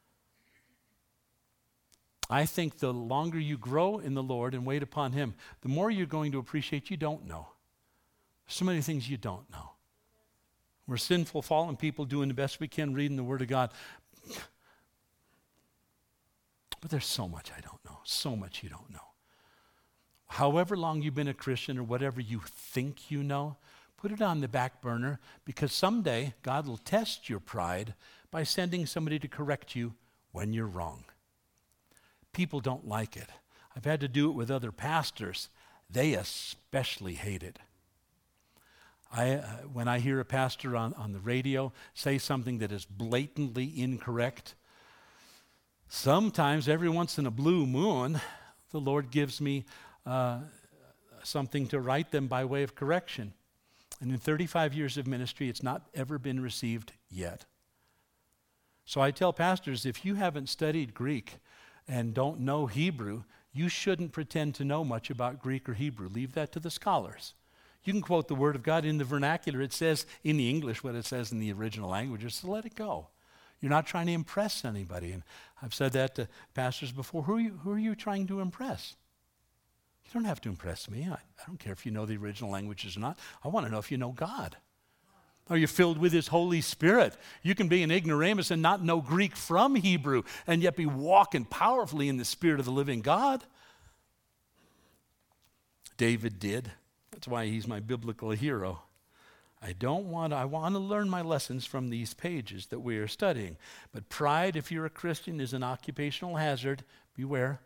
I think the longer you grow in the Lord and wait upon him, the more you're going to appreciate you don't know. So many things you don't know. We're sinful, fallen people doing the best we can, reading the Word of God. But there's so much I don't know. know. So much you don't know. However long you've been a Christian or whatever you think you know, put it on the back burner, because someday God will test your pride by sending somebody to correct you when you're wrong. People don't like it. I've had to do it with other pastors. They especially hate it. I, uh, when I hear a pastor on, on the radio say something that is blatantly incorrect, sometimes every once in a blue moon, the Lord gives me uh, something to write them by way of correction. And in thirty-five years of ministry, it's not ever been received yet. So I tell pastors, if you haven't studied Greek and don't know Hebrew, you shouldn't pretend to know much about Greek or Hebrew. Leave that to the scholars. You can quote the Word of God in the vernacular. It says in the English what it says in the original languages, so let it go. You're not trying to impress anybody. And I've said that to pastors before. Who are you, who are you trying to impress? You don't have to impress me. I, I don't care if you know the original languages or not. I want to know if you know God. Are you filled with His Holy Spirit? You can be an ignoramus and not know Greek from Hebrew and yet be walking powerfully in the Spirit of the living God. David did. That's why he's my biblical hero. I don't want to, I want to learn my lessons from these pages that we are studying. But pride, if you're a Christian, is an occupational hazard. Beware.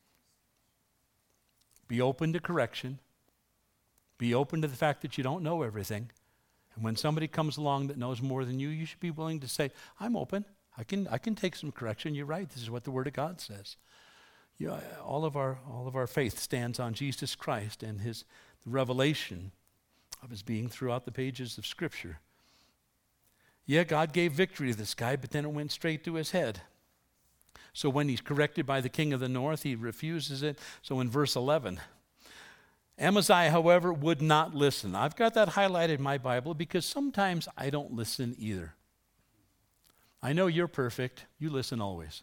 Be open to correction. Be open to the fact that you don't know everything. And when somebody comes along that knows more than you, you should be willing to say, I'm open. I can I can take some correction. You're right. This is what the Word of God says. You know, all of our all of our faith stands on Jesus Christ and His the revelation of His being throughout the pages of Scripture. Yeah, God gave victory to this guy, but then it went straight to his head. So when he's corrected by the king of the north, he refuses it. So in verse eleven, Amaziah, however, would not listen. I've got that highlighted in my Bible because sometimes I don't listen either. I know you're perfect. You listen always.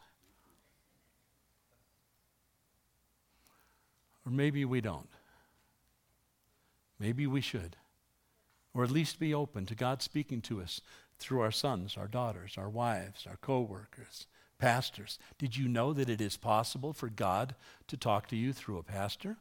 Or maybe we don't. Maybe we should. Or at least be open to God speaking to us through our sons, our daughters, our wives, our co-workers, pastors. Did you know that it is possible for God to talk to you through a pastor?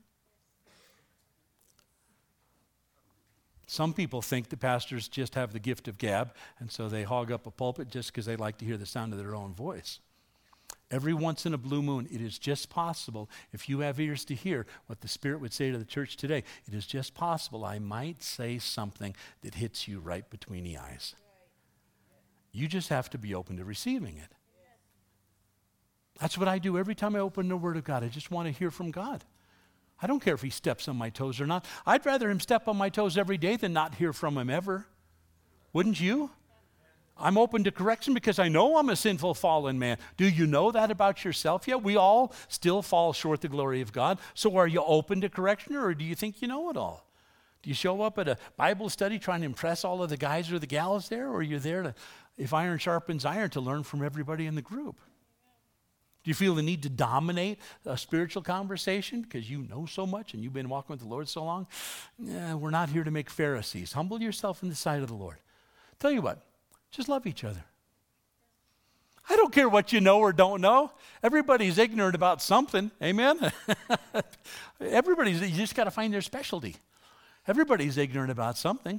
Some people think the pastors just have the gift of gab, and so they hog up a pulpit just because they like to hear the sound of their own voice. Every once in a blue moon, it is just possible, if you have ears to hear what the Spirit would say to the church today, it is just possible I might say something that hits you right between the eyes. You just have to be open to receiving it. That's what I do every time I open the Word of God. I just want to hear from God. I don't care if He steps on my toes or not. I'd rather Him step on my toes every day than not hear from Him ever. Wouldn't you? I'm open to correction because I know I'm a sinful, fallen man. Do you know that about yourself yet? We all still fall short the glory of God. So are you open to correction, or do you think you know it all? Do you show up at a Bible study trying to impress all of the guys or the gals there, or are you there to, if iron sharpens iron, to learn from everybody in the group? Do you feel the need to dominate a spiritual conversation because you know so much and you've been walking with the Lord so long? Yeah, we're not here to make Pharisees. Humble yourself in the sight of the Lord. Tell you what, just love each other. I don't care what you know or don't know. Everybody's ignorant about something. Amen? Everybody's, you just got to find their specialty. Everybody's ignorant about something.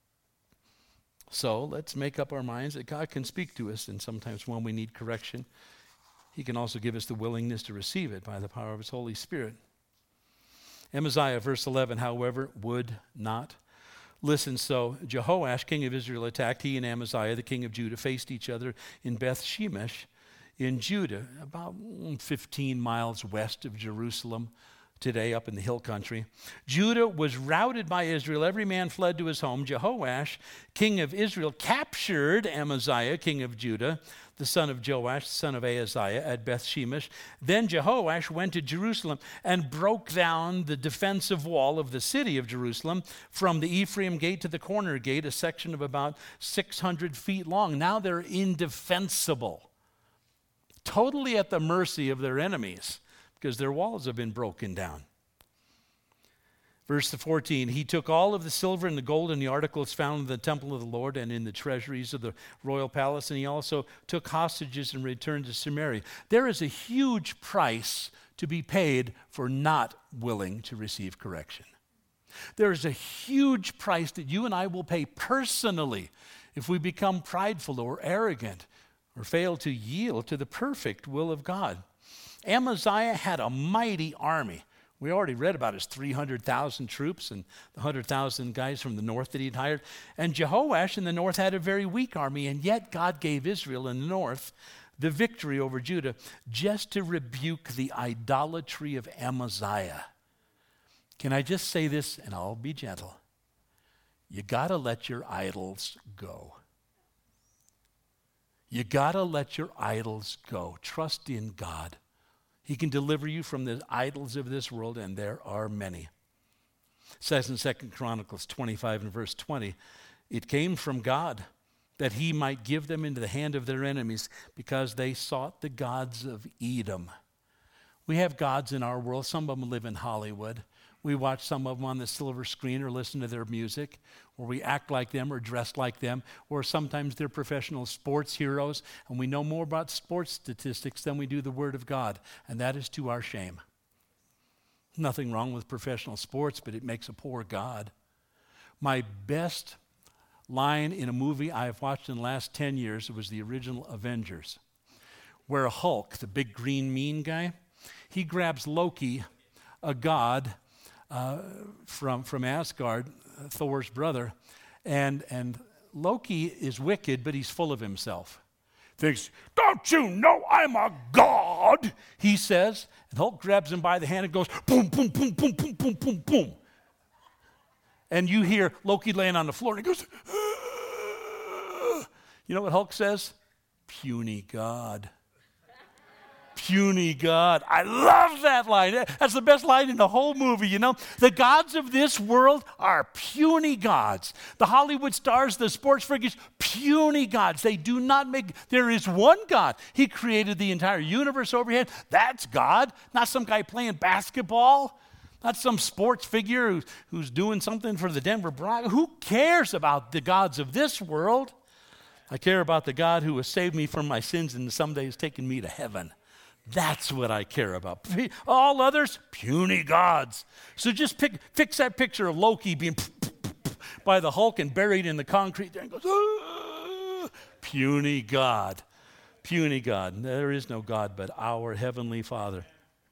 So let's make up our minds that God can speak to us, and sometimes when we need correction, He can also give us the willingness to receive it by the power of His Holy Spirit. Amaziah, verse eleven, however, would not listen. So Jehoash, king of Israel, attacked. He and Amaziah, the king of Judah, faced each other in Beth Shemesh in Judah, about fifteen miles west of Jerusalem today, up in the hill country. Judah was routed by Israel. Every man fled to his home. Jehoash, king of Israel, captured Amaziah, king of Judah, the son of Joash, the son of Ahaziah, at Beth Shemesh. Then Jehoash went to Jerusalem and broke down the defensive wall of the city of Jerusalem from the Ephraim gate to the corner gate, a section of about six hundred feet long. Now they're indefensible, totally at the mercy of their enemies, because their walls have been broken down. Verse fourteen, he took all of the silver and the gold and the articles found in the temple of the Lord and in the treasuries of the royal palace, and he also took hostages and returned to Samaria. There is a huge price to be paid for not willing to receive correction. There is a huge price that you and I will pay personally if we become prideful or arrogant or fail to yield to the perfect will of God. Amaziah had a mighty army. We already read about his three hundred thousand troops and the one hundred thousand guys from the north that he'd hired. And Jehoash in the north had a very weak army, and yet God gave Israel in the north the victory over Judah just to rebuke the idolatry of Amaziah. Can I just say this, and I'll be gentle? You got to let your idols go. You got to let your idols go. Trust in God. He can deliver you from the idols of this world, and there are many. It says in Second Chronicles twenty-five and verse twenty, it came from God that he might give them into the hand of their enemies because they sought the gods of Edom. We have gods in our world. Some of them live in Hollywood. We watch some of them on the silver screen or listen to their music, or we act like them or dress like them, or sometimes they're professional sports heroes, and we know more about sports statistics than we do the Word of God, and that is to our shame. Nothing wrong with professional sports, but it makes a poor God. My best line in a movie I have watched in the last ten years was the original Avengers, where Hulk, the big green mean guy, he grabs Loki, a god, Uh, from, from Asgard, uh, Thor's brother, and, and Loki is wicked, but he's full of himself. Thinks, don't you know I'm a god, he says, and Hulk grabs him by the hand and goes, boom, boom, boom, boom, boom, boom, boom, boom. And you hear Loki laying on the floor, and he goes, ah. You know what Hulk says? Puny god. Puny God. I love that line. That's the best line in the whole movie, you know. The gods of this world are puny gods. The Hollywood stars, the sports figures, puny gods. They do not make, there is one God. He created the entire universe overhead. That's God, not some guy playing basketball, not some sports figure who's, who's doing something for the Denver Broncos. Who cares about the gods of this world? I care about the God who has saved me from my sins and someday has taken me to heaven. That's what I care about. All others, puny gods. So just pick, fix that picture of Loki being by the Hulk and buried in the concrete there and goes, ah, puny God. Puny God. There is no God but our Heavenly Father.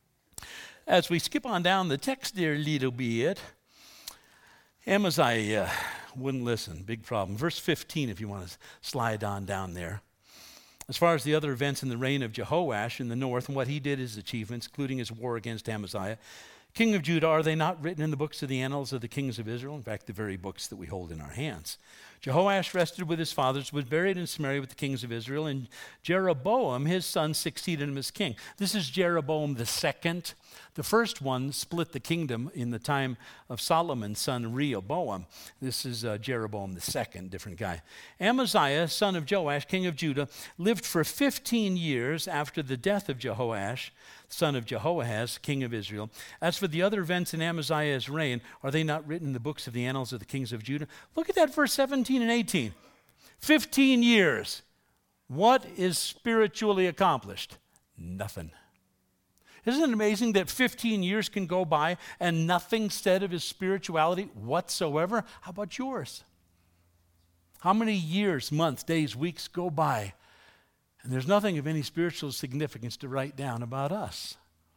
As we skip on down the text there a little bit, Amaziah uh, wouldn't listen. Big problem. Verse fifteen, if you want to slide on down there. As far as the other events in the reign of Jehoash in the north and what he did, his achievements, including his war against Amaziah, king of Judah, are they not written in the books of the annals of the kings of Israel? In fact, the very books that we hold in our hands. Jehoash rested with his fathers, was buried in Samaria with the kings of Israel, and Jeroboam, his son, succeeded him as king. This is Jeroboam the second. The first one split the kingdom in the time of Solomon's son Rehoboam. This is uh, Jeroboam the second, different guy. Amaziah, son of Joash, king of Judah, lived for fifteen years after the death of Jehoash, son of Jehoahaz, king of Israel. As for the other events in Amaziah's reign, are they not written in the books of the annals of the kings of Judah? Look at that verse seventeen and eighteen. fifteen years. What is spiritually accomplished? Nothing. Isn't it amazing that fifteen years can go by and nothing said of his spirituality whatsoever? How about yours? How many years, months, days, weeks go by and there's nothing of any spiritual significance to write down about us?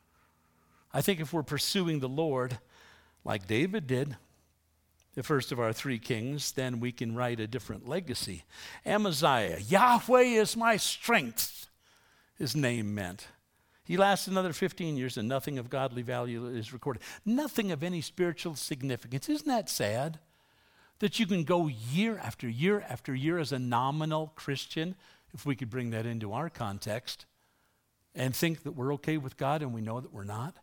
I think if we're pursuing the Lord like David did, the first of our three kings, then we can write a different legacy. Amaziah, Yahweh is my strength, his name meant. He lasts another fifteen years and nothing of godly value is recorded. Nothing of any spiritual significance. Isn't that sad? That you can go year after year after year as a nominal Christian, if we could bring that into our context, and think that we're okay with God and we know that we're not.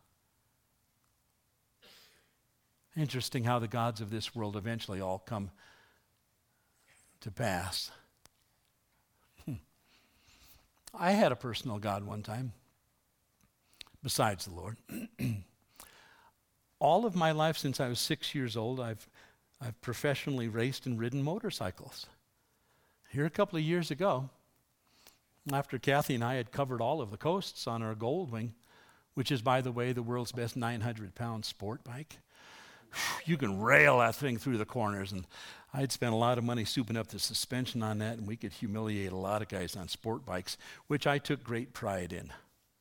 Interesting how the gods of this world eventually all come to pass. Hmm. I had a personal God one time, besides the Lord. all of my life since I was six years old, I've, I've professionally raced and ridden motorcycles. Here a couple of years ago, after Kathy and I had covered all of the coasts on our Goldwing, which is, by the way, the world's best nine hundred pound sport bike. You can rail that thing through the corners, and I'd spent a lot of money souping up the suspension on that, and we could humiliate a lot of guys on sport bikes, which I took great pride in.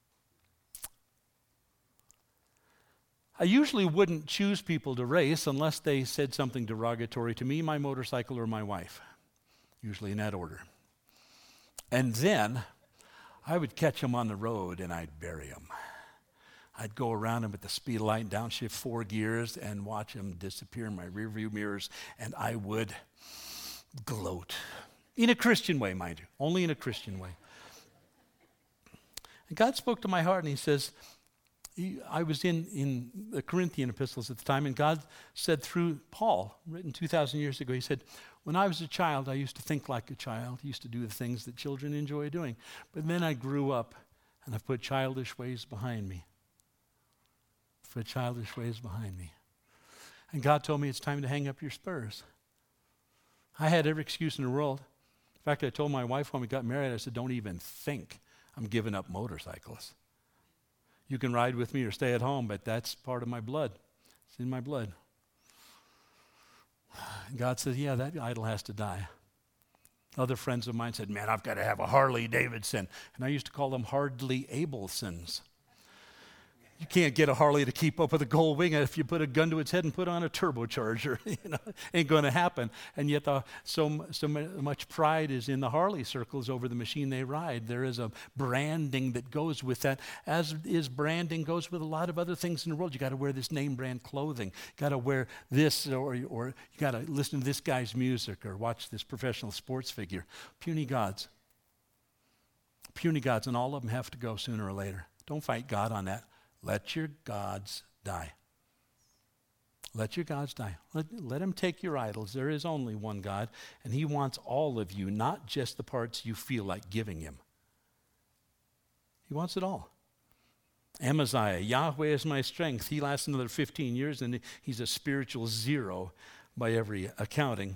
I usually wouldn't choose people to race unless they said something derogatory to me, my motorcycle, or my wife, usually in that order. And then I would catch them on the road, and I'd bury them. I'd go around them at the speed of light and downshift four gears and watch them disappear in my rearview mirrors, and I would gloat. In a Christian way, mind you, only in a Christian way. And God spoke to my heart, and he says, he, I was in, in the Corinthian epistles at the time, and God said through Paul, written two thousand years ago, he said, when I was a child, I used to think like a child, I used to do the things that children enjoy doing. But then I grew up, and I've put childish ways behind me. Put childish ways behind me. And God told me it's time to hang up your spurs. I had every excuse in the world. In fact, I told my wife when we got married, I said, don't even think I'm giving up motorcycles. You can ride with me or stay at home, but that's part of my blood. It's in my blood. And God said, yeah, that idol has to die. Other friends of mine said, man, I've got to have a Harley Davidson. And I used to call them Hardly Ablesons. You can't get a Harley to keep up with a Goldwing if you put a gun to its head and put on a turbocharger. You know, ain't going to happen. And yet the, so, so much pride is in the Harley circles over the machine they ride. There is a branding that goes with that, as is branding goes with a lot of other things in the world. You got to wear this name brand clothing. You got to wear this, or, or you got to listen to this guy's music or watch this professional sports figure. Puny gods. Puny gods, and all of them have to go sooner or later. Don't fight God on that. Let your gods die. Let your gods die. Let, let him take your idols. There is only one God, and he wants all of you, not just the parts you feel like giving him. He wants it all. Amaziah, Yahweh is my strength. He lasts another fifteen years, and he's a spiritual zero by every accounting.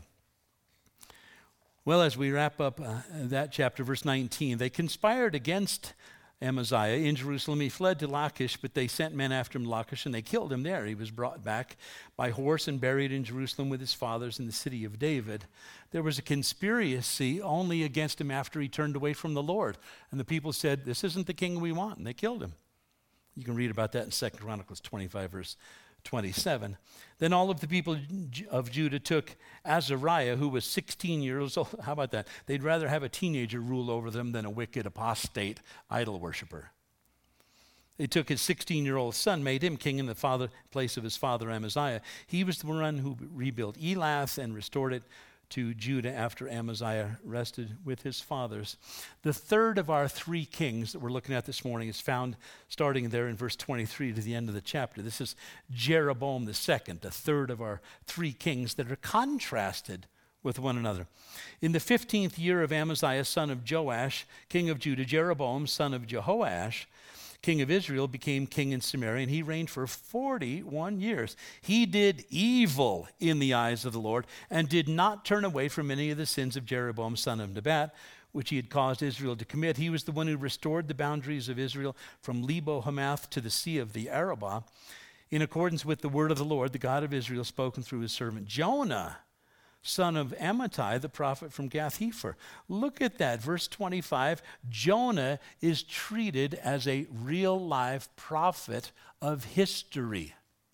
Well, as we wrap up uh, that chapter, verse nineteen, they conspired against Amaziah in Jerusalem. He fled to Lachish, but they sent men after him to Lachish, and they killed him there. He was brought back by horse and buried in Jerusalem with his fathers in the city of David. There was a conspiracy only against him after he turned away from the Lord. And the people said, this isn't the king we want, and they killed him. You can read about that in Second Chronicles twenty-five, verse twenty-seven. Then all of the people of Judah took Azariah, who was sixteen years old. How about that? They'd rather have a teenager rule over them than a wicked, apostate idol worshiper. They took his sixteen-year-old son, made him king in the father, place of his father Amaziah. He was the one who rebuilt Elath and restored it to Judah after Amaziah rested with his fathers. The third of our three kings that we're looking at this morning is found starting there in verse twenty-three to the end of the chapter. This is Jeroboam the second, the third of our three kings that are contrasted with one another. In the fifteenth year of Amaziah, son of Joash, king of Judah, Jeroboam, son of Jehoash, king of Israel, became king in Samaria, and he reigned for forty-one years. He did evil in the eyes of the Lord and did not turn away from any of the sins of Jeroboam, son of Nebat, which he had caused Israel to commit. He was the one who restored the boundaries of Israel from Lebo Hamath to the sea of the Arabah, in accordance with the word of the Lord, the God of Israel, spoken through his servant Jonah, son of Amittai, the prophet from Gath-hepher. Look at that, verse twenty-five. Jonah is treated as a real live prophet of history.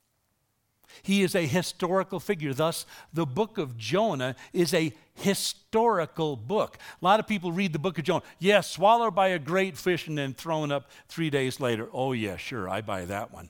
He is a historical figure. Thus, the book of Jonah is a historical book. A lot of people read the book of Jonah. Yes, yeah, swallowed by a great fish and then thrown up three days later. Oh yeah, sure, I buy that one.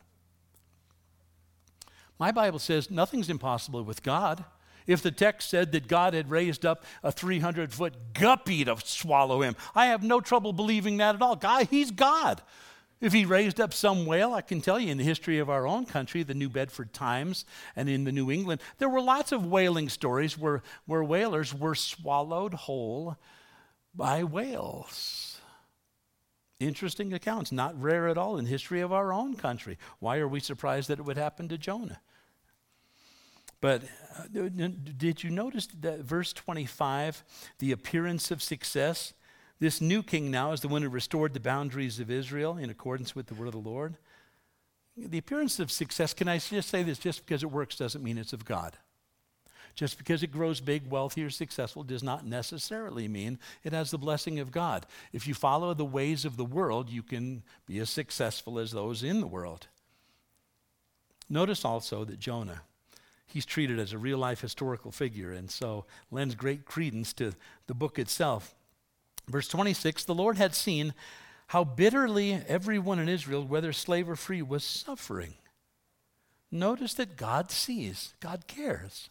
My Bible says nothing's impossible with God. If the text said that God had raised up a three hundred foot guppy to swallow him, I have no trouble believing that at all. God, he's God. If he raised up some whale, I can tell you in the history of our own country, the New Bedford Times and in the New England, there were lots of whaling stories where, where whalers were swallowed whole by whales. Interesting accounts, not rare at all in history of our own country. Why are we surprised that it would happen to Jonah? But uh, did you notice that verse twenty-five, the appearance of success? This new king now is the one who restored the boundaries of Israel in accordance with the word of the Lord. The appearance of success, can I just say this, just because it works doesn't mean it's of God. Just because it grows big, wealthy, or successful does not necessarily mean it has the blessing of God. If you follow the ways of the world, you can be as successful as those in the world. Notice also that Jonah, he's treated as a real-life historical figure, and so lends great credence to the book itself. Verse twenty-six, the Lord had seen how bitterly everyone in Israel, whether slave or free, was suffering. Notice that God sees, God cares.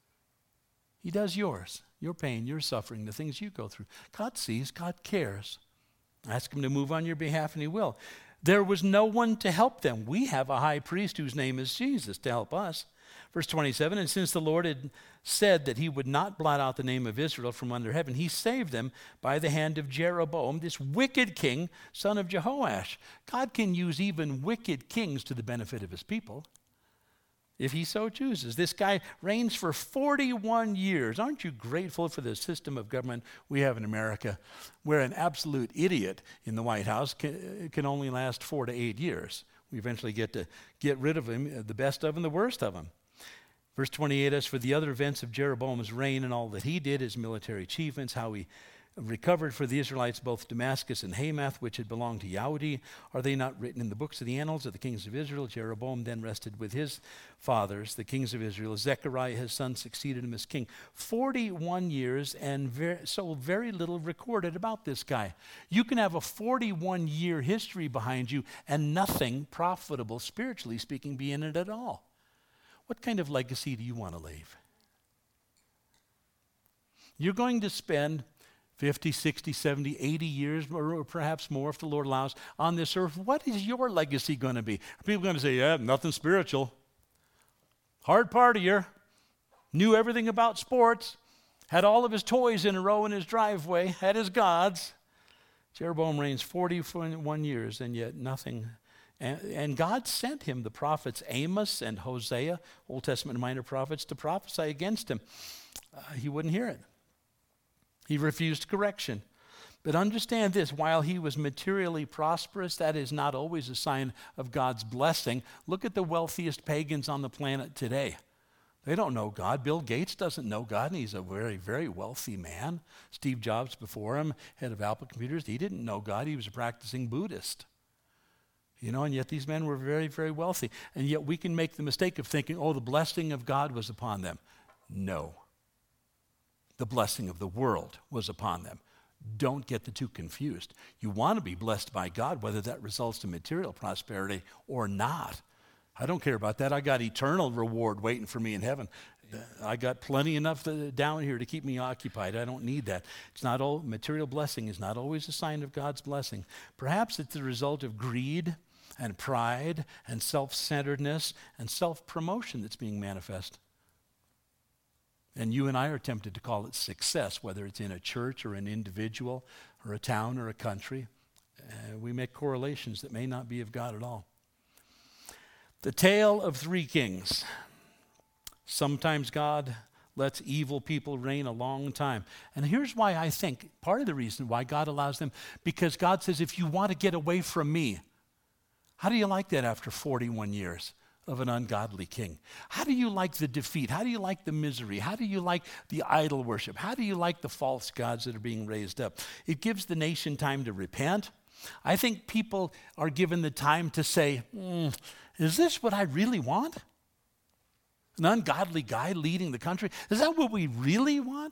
He does yours, your pain, your suffering, the things you go through. God sees, God cares. Ask him to move on your behalf, and he will. There was no one to help them. We have a high priest whose name is Jesus to help us. Verse twenty-seven, and since the Lord had said that he would not blot out the name of Israel from under heaven, he saved them by the hand of Jeroboam, this wicked king, son of Jehoash. God can use even wicked kings to the benefit of his people, if he so chooses. This guy reigns for forty-one years. Aren't you grateful for the system of government we have in America, where an absolute idiot in the White House can, can only last four to eight years? We eventually get to get rid of him, the best of him, the worst of him. Verse twenty-eight, as for the other events of Jeroboam's reign and all that he did, his military achievements, how he recovered for the Israelites both Damascus and Hamath, which had belonged to Yahudi, are they not written in the books of the annals of the kings of Israel? Jeroboam then rested with his fathers, the kings of Israel. Zechariah, his son, succeeded him as king. forty-one years, and very, so very little recorded about this guy. You can have a forty-one-year history behind you and nothing profitable, spiritually speaking, be in it at all. What kind of legacy do you want to leave? You're going to spend fifty, sixty, seventy, eighty years, or perhaps more if the Lord allows, on this earth. What is your legacy going to be? Are people going to say, yeah, nothing spiritual. Hard partier, knew everything about sports, had all of his toys in a row in his driveway, had his gods. Jeroboam reigns forty-one years, and yet nothing. And, and God sent him the prophets Amos and Hosea, Old Testament minor prophets, to prophesy against him. Uh, he wouldn't hear it. He refused correction. But understand this, while he was materially prosperous, that is not always a sign of God's blessing. Look at the wealthiest pagans on the planet today. They don't know God. Bill Gates doesn't know God, and he's a very, very wealthy man. Steve Jobs before him, head of Apple Computers, he didn't know God. He was a practicing Buddhist. You know, and yet these men were very, very wealthy. And yet we can make the mistake of thinking, oh, the blessing of God was upon them. No. The blessing of the world was upon them. Don't get the two confused. You want to be blessed by God, whether that results in material prosperity or not. I don't care about that. I got eternal reward waiting for me in heaven. I got plenty enough to, down here to keep me occupied. I don't need that. It's not all material blessing is not always a sign of God's blessing. Perhaps it's the result of greed and pride and self-centeredness and self-promotion that's being manifest. And you and I are tempted to call it success, whether it's in a church or an individual or a town or a country. Uh, we make correlations that may not be of God at all. The tale of three kings. Sometimes God lets evil people reign a long time. And here's why I think, part of the reason why God allows them, because God says, if you want to get away from me, how do you like that after forty-one years of an ungodly king? How do you like the defeat? How do you like the misery? How do you like the idol worship? How do you like the false gods that are being raised up? It gives the nation time to repent. I think people are given the time to say, mm, is this what I really want? An ungodly guy leading the country? Is that what we really want?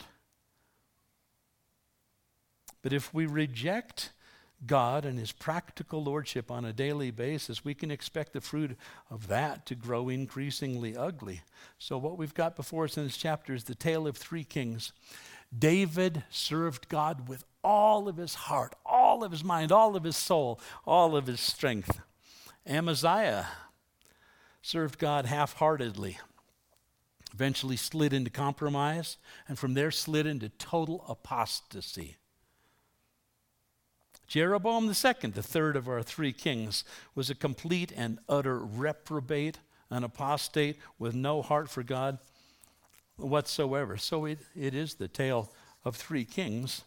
But if we reject God and his practical lordship on a daily basis, we can expect the fruit of that to grow increasingly ugly. So what we've got before us in this chapter is the tale of three kings. David served God with all of his heart, all of his mind, all of his soul, all of his strength. Amaziah served God half-heartedly, eventually slid into compromise, and from there slid into total apostasy. Jeroboam the second, the third of our three kings, was a complete and utter reprobate, an apostate with no heart for God whatsoever. So it, it is the tale of three kings.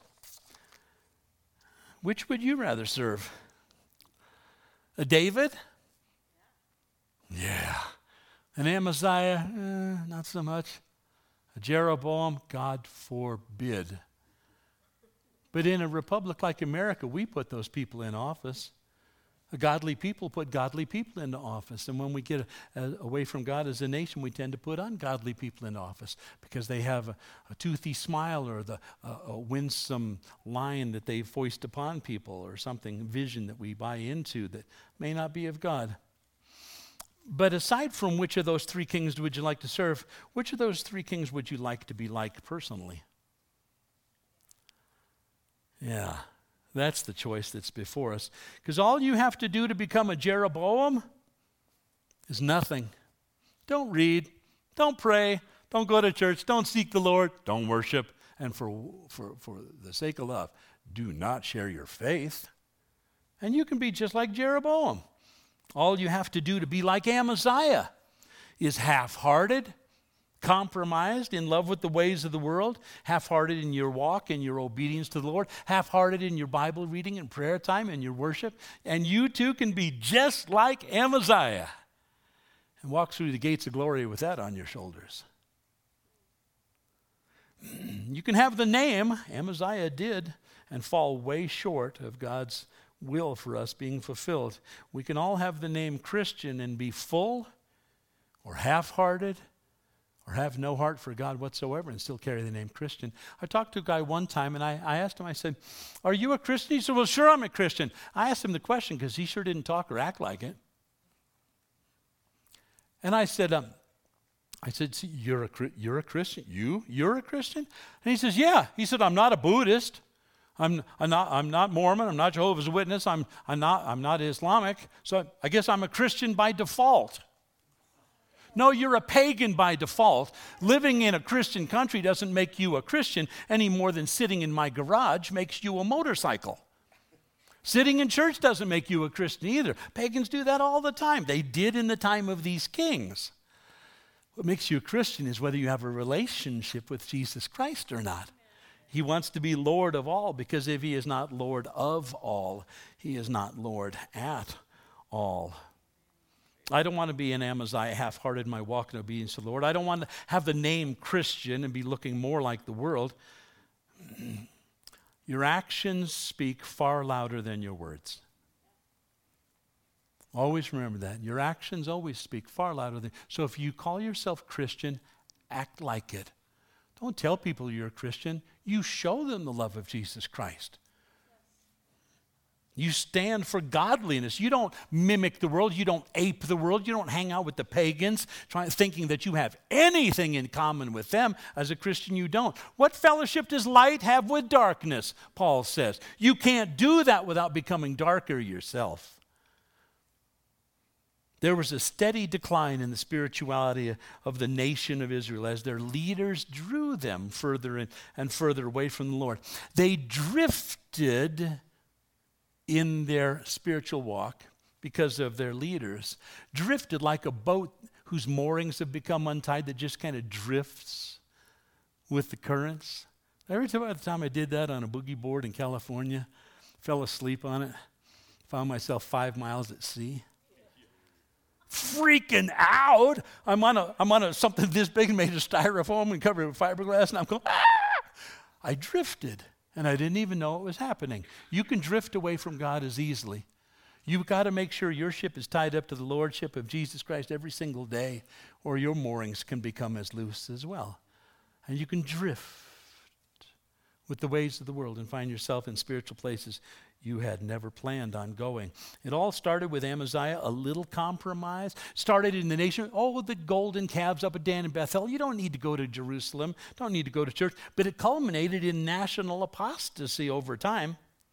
Which would you rather serve? A David? Yeah. An Amaziah? Eh, not so much. A Jeroboam? God forbid. But in a republic like America, we put those people in office. A godly people put godly people into office. And when we get uh, away from God as a nation, we tend to put ungodly people in office because they have a, a toothy smile or the, uh, a winsome line that they foist upon people or something, vision that we buy into that may not be of God. But aside from which of those three kings would you like to serve, which of those three kings would you like to be like personally? Yeah. That's the choice that's before us. Because all you have to do to become a Jeroboam is nothing. Don't read. Don't pray. Don't go to church. Don't seek the Lord. Don't worship. And for, for, for the sake of love, do not share your faith. And you can be just like Jeroboam. All you have to do to be like Amaziah is half-hearted, compromised, in love with the ways of the world, half-hearted in your walk and your obedience to the Lord, half-hearted in your Bible reading and prayer time and your worship, and you too can be just like Amaziah and walk through the gates of glory with that on your shoulders. You can have the name, Amaziah did, and fall way short of God's will for us being fulfilled. We can all have the name Christian and be full or half-hearted or have no heart for God whatsoever and still carry the name Christian. I talked to a guy one time, and I, I asked him, I said, are you a Christian? He said, well, sure, I'm a Christian. I asked him the question because he sure didn't talk or act like it. And I said, um, I said, see, you're a, you're a Christian? You? You're a Christian? And he says, yeah. He said, I'm not a Buddhist. I'm, I'm, not, I'm not Mormon. I'm not Jehovah's Witness. I'm, I'm, not, I'm not Islamic. So I guess I'm a Christian by default. No, you're a pagan by default. Living in a Christian country doesn't make you a Christian any more than sitting in my garage makes you a motorcycle. Sitting in church doesn't make you a Christian either. Pagans do that all the time. They did in the time of these kings. What makes you a Christian is whether you have a relationship with Jesus Christ or not. He wants to be Lord of all, because if he is not Lord of all, he is not Lord at all. I don't want to be an Amaziah, half-hearted in my walk in obedience to the Lord. I don't want to have the name Christian and be looking more like the world. Your actions speak far louder than your words. Always remember that. Your actions always speak far louder than... So if you call yourself Christian, act like it. Don't tell people you're a Christian. You show them the love of Jesus Christ. You stand for godliness. You don't mimic the world. You don't ape the world. You don't hang out with the pagans, trying, thinking that you have anything in common with them. As a Christian, you don't. What fellowship does light have with darkness, Paul says? You can't do that without becoming darker yourself. There was a steady decline in the spirituality of the nation of Israel as their leaders drew them further and further away from the Lord. They drifted in their spiritual walk because of their leaders, drifted like a boat whose moorings have become untied that just kind of drifts with the currents. Every time, time I did that on a boogie board in California, fell asleep on it, found myself five miles at sea. Freaking out. I'm on a I'm on a something this big made of styrofoam and covered with fiberglass, and I'm going, ah! I drifted. And I didn't even know it was happening. You can drift away from God as easily. You've got to make sure your ship is tied up to the lordship of Jesus Christ every single day, or your moorings can become as loose as well. And you can drift with the ways of the world and find yourself in spiritual places you had never planned on going. It all started with Amaziah, a little compromise. Started in the nation, oh, the golden calves up at Dan and Bethel. You don't need to go to Jerusalem, don't need to go to church. But it culminated in national apostasy over time.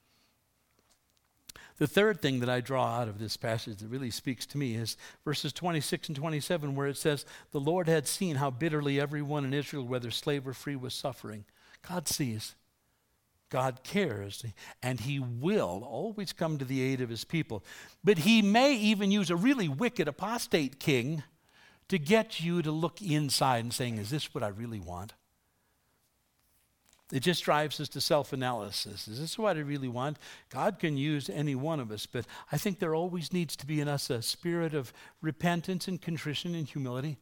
The third thing that I draw out of this passage that really speaks to me is verses twenty-six and twenty-seven, where it says, the Lord had seen how bitterly everyone in Israel, whether slave or free, was suffering. God sees. God cares, and he will always come to the aid of his people. But he may even use a really wicked apostate king to get you to look inside and saying, is this what I really want? It just drives us to self-analysis. Is this what I really want? God can use any one of us, but I think there always needs to be in us a spirit of repentance and contrition and humility.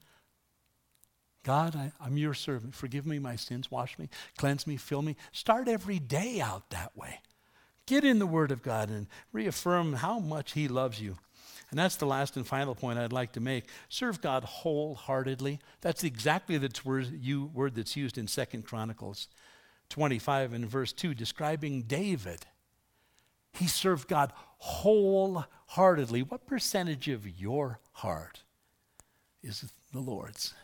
God, I, I'm your servant. Forgive me my sins. Wash me, cleanse me, fill me. Start every day out that way. Get in the Word of God and reaffirm how much he loves you. And that's the last and final point I'd like to make. Serve God wholeheartedly. That's exactly the word, you, word that's used in Second Chronicles twenty-five and verse two, describing David. He served God wholeheartedly. What percentage of your heart is the Lord's?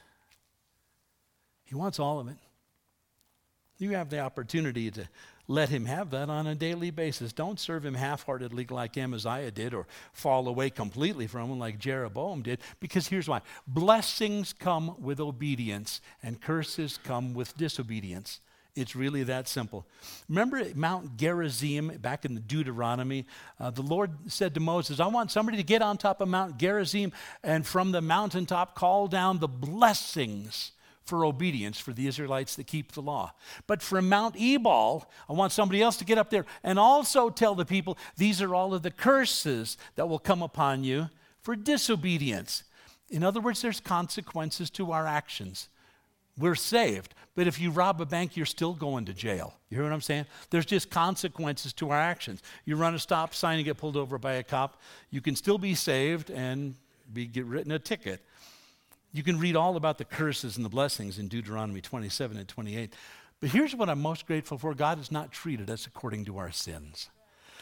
He wants all of it. You have the opportunity to let him have that on a daily basis. Don't serve him half-heartedly like Amaziah did, or fall away completely from him like Jeroboam did, because here's why. Blessings come with obedience, and curses come with disobedience. It's really that simple. Remember at Mount Gerizim, back in the Deuteronomy, uh, the Lord said to Moses, I want somebody to get on top of Mount Gerizim and from the mountaintop call down the blessings for obedience for the Israelites that keep the law. But from Mount Ebal, I want somebody else to get up there and also tell the people, these are all of the curses that will come upon you for disobedience. In other words, there's consequences to our actions. We're saved, but if you rob a bank, you're still going to jail. You hear what I'm saying? There's just consequences to our actions. You run a stop sign and get pulled over by a cop, you can still be saved and be get written a ticket. You can read all about the curses and the blessings in Deuteronomy twenty-seven and twenty-eight. But here's what I'm most grateful for. God has not treated us according to our sins.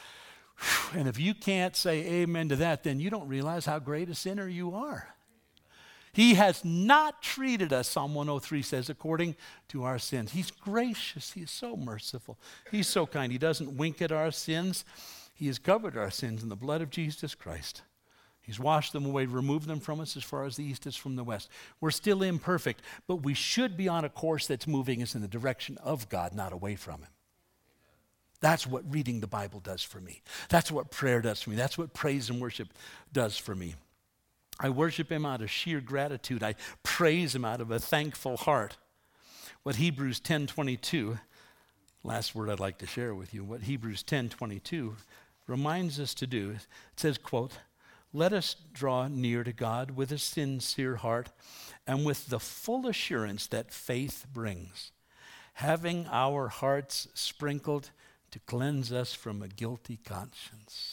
And if you can't say amen to that, then you don't realize how great a sinner you are. He has not treated us, Psalm one oh three says, according to our sins. He's gracious. He's so merciful. He's so kind. He doesn't wink at our sins. He has covered our sins in the blood of Jesus Christ. He's washed them away, removed them from us as far as the east is from the west. We're still imperfect, but we should be on a course that's moving us in the direction of God, not away from him. That's what reading the Bible does for me. That's what prayer does for me. That's what praise and worship does for me. I worship him out of sheer gratitude. I praise him out of a thankful heart. What Hebrews ten twenty-two, last word I'd like to share with you, what Hebrews ten twenty-two reminds us to do, it says, quote, let us draw near to God with a sincere heart and with the full assurance that faith brings, having our hearts sprinkled to cleanse us from a guilty conscience.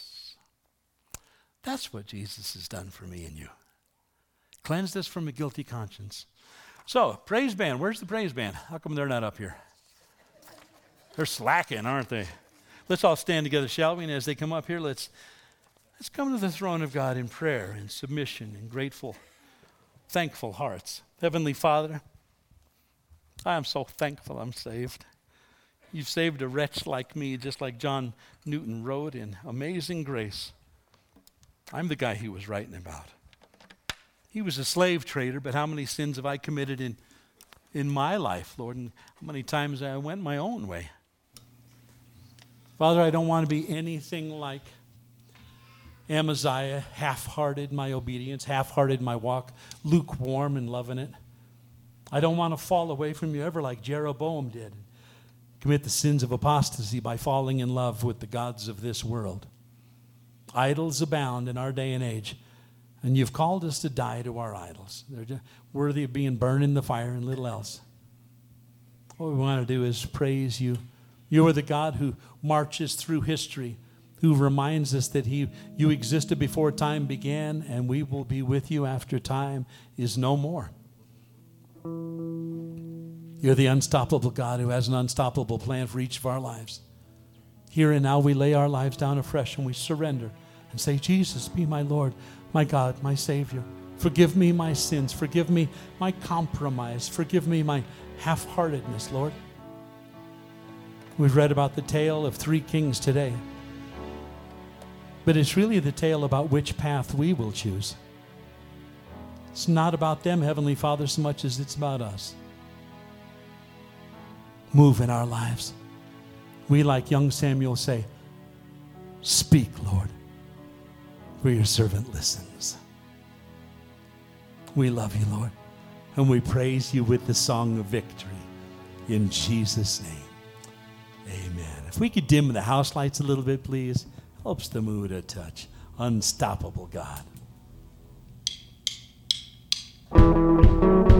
That's what Jesus has done for me and you. Cleansed us from a guilty conscience. So, praise band. Where's the praise band? How come they're not up here? They're slacking, aren't they? Let's all stand together, shall we? And as they come up here, let's let's come to the throne of God in prayer and submission and grateful, thankful hearts. Heavenly Father, I am so thankful I'm saved. You've saved a wretch like me, just like John Newton wrote in Amazing Grace. I'm the guy he was writing about. He was a slave trader, but how many sins have I committed in, in my life, Lord, and how many times I went my own way? Father, I don't want to be anything like Amaziah, half-hearted my obedience, half-hearted my walk, lukewarm and loving it. I don't want to fall away from you ever like Jeroboam did, commit the sins of apostasy by falling in love with the gods of this world. Idols abound in our day and age, and you've called us to die to our idols. They're just worthy of being burned in the fire and little else. What we want to do is praise you. You are the God who marches through history, who reminds us that he, you existed before time began, and we will be with you after time is no more. You're the unstoppable God who has an unstoppable plan for each of our lives. Here and now we lay our lives down afresh and we surrender and say, Jesus, be my Lord, my God, my Savior. Forgive me my sins. Forgive me my compromise. Forgive me my half-heartedness, Lord. We've read about the tale of three kings today. But it's really the tale about which path we will choose. It's not about them, Heavenly Father, so much as it's about us. Move in our lives. we, like young Samuel, say, speak, Lord, for your servant listens. We love you, Lord, and we praise you with the song of victory. In Jesus' name, amen. If we could dim the house lights a little bit, please. Helps the mood a touch. Unstoppable God.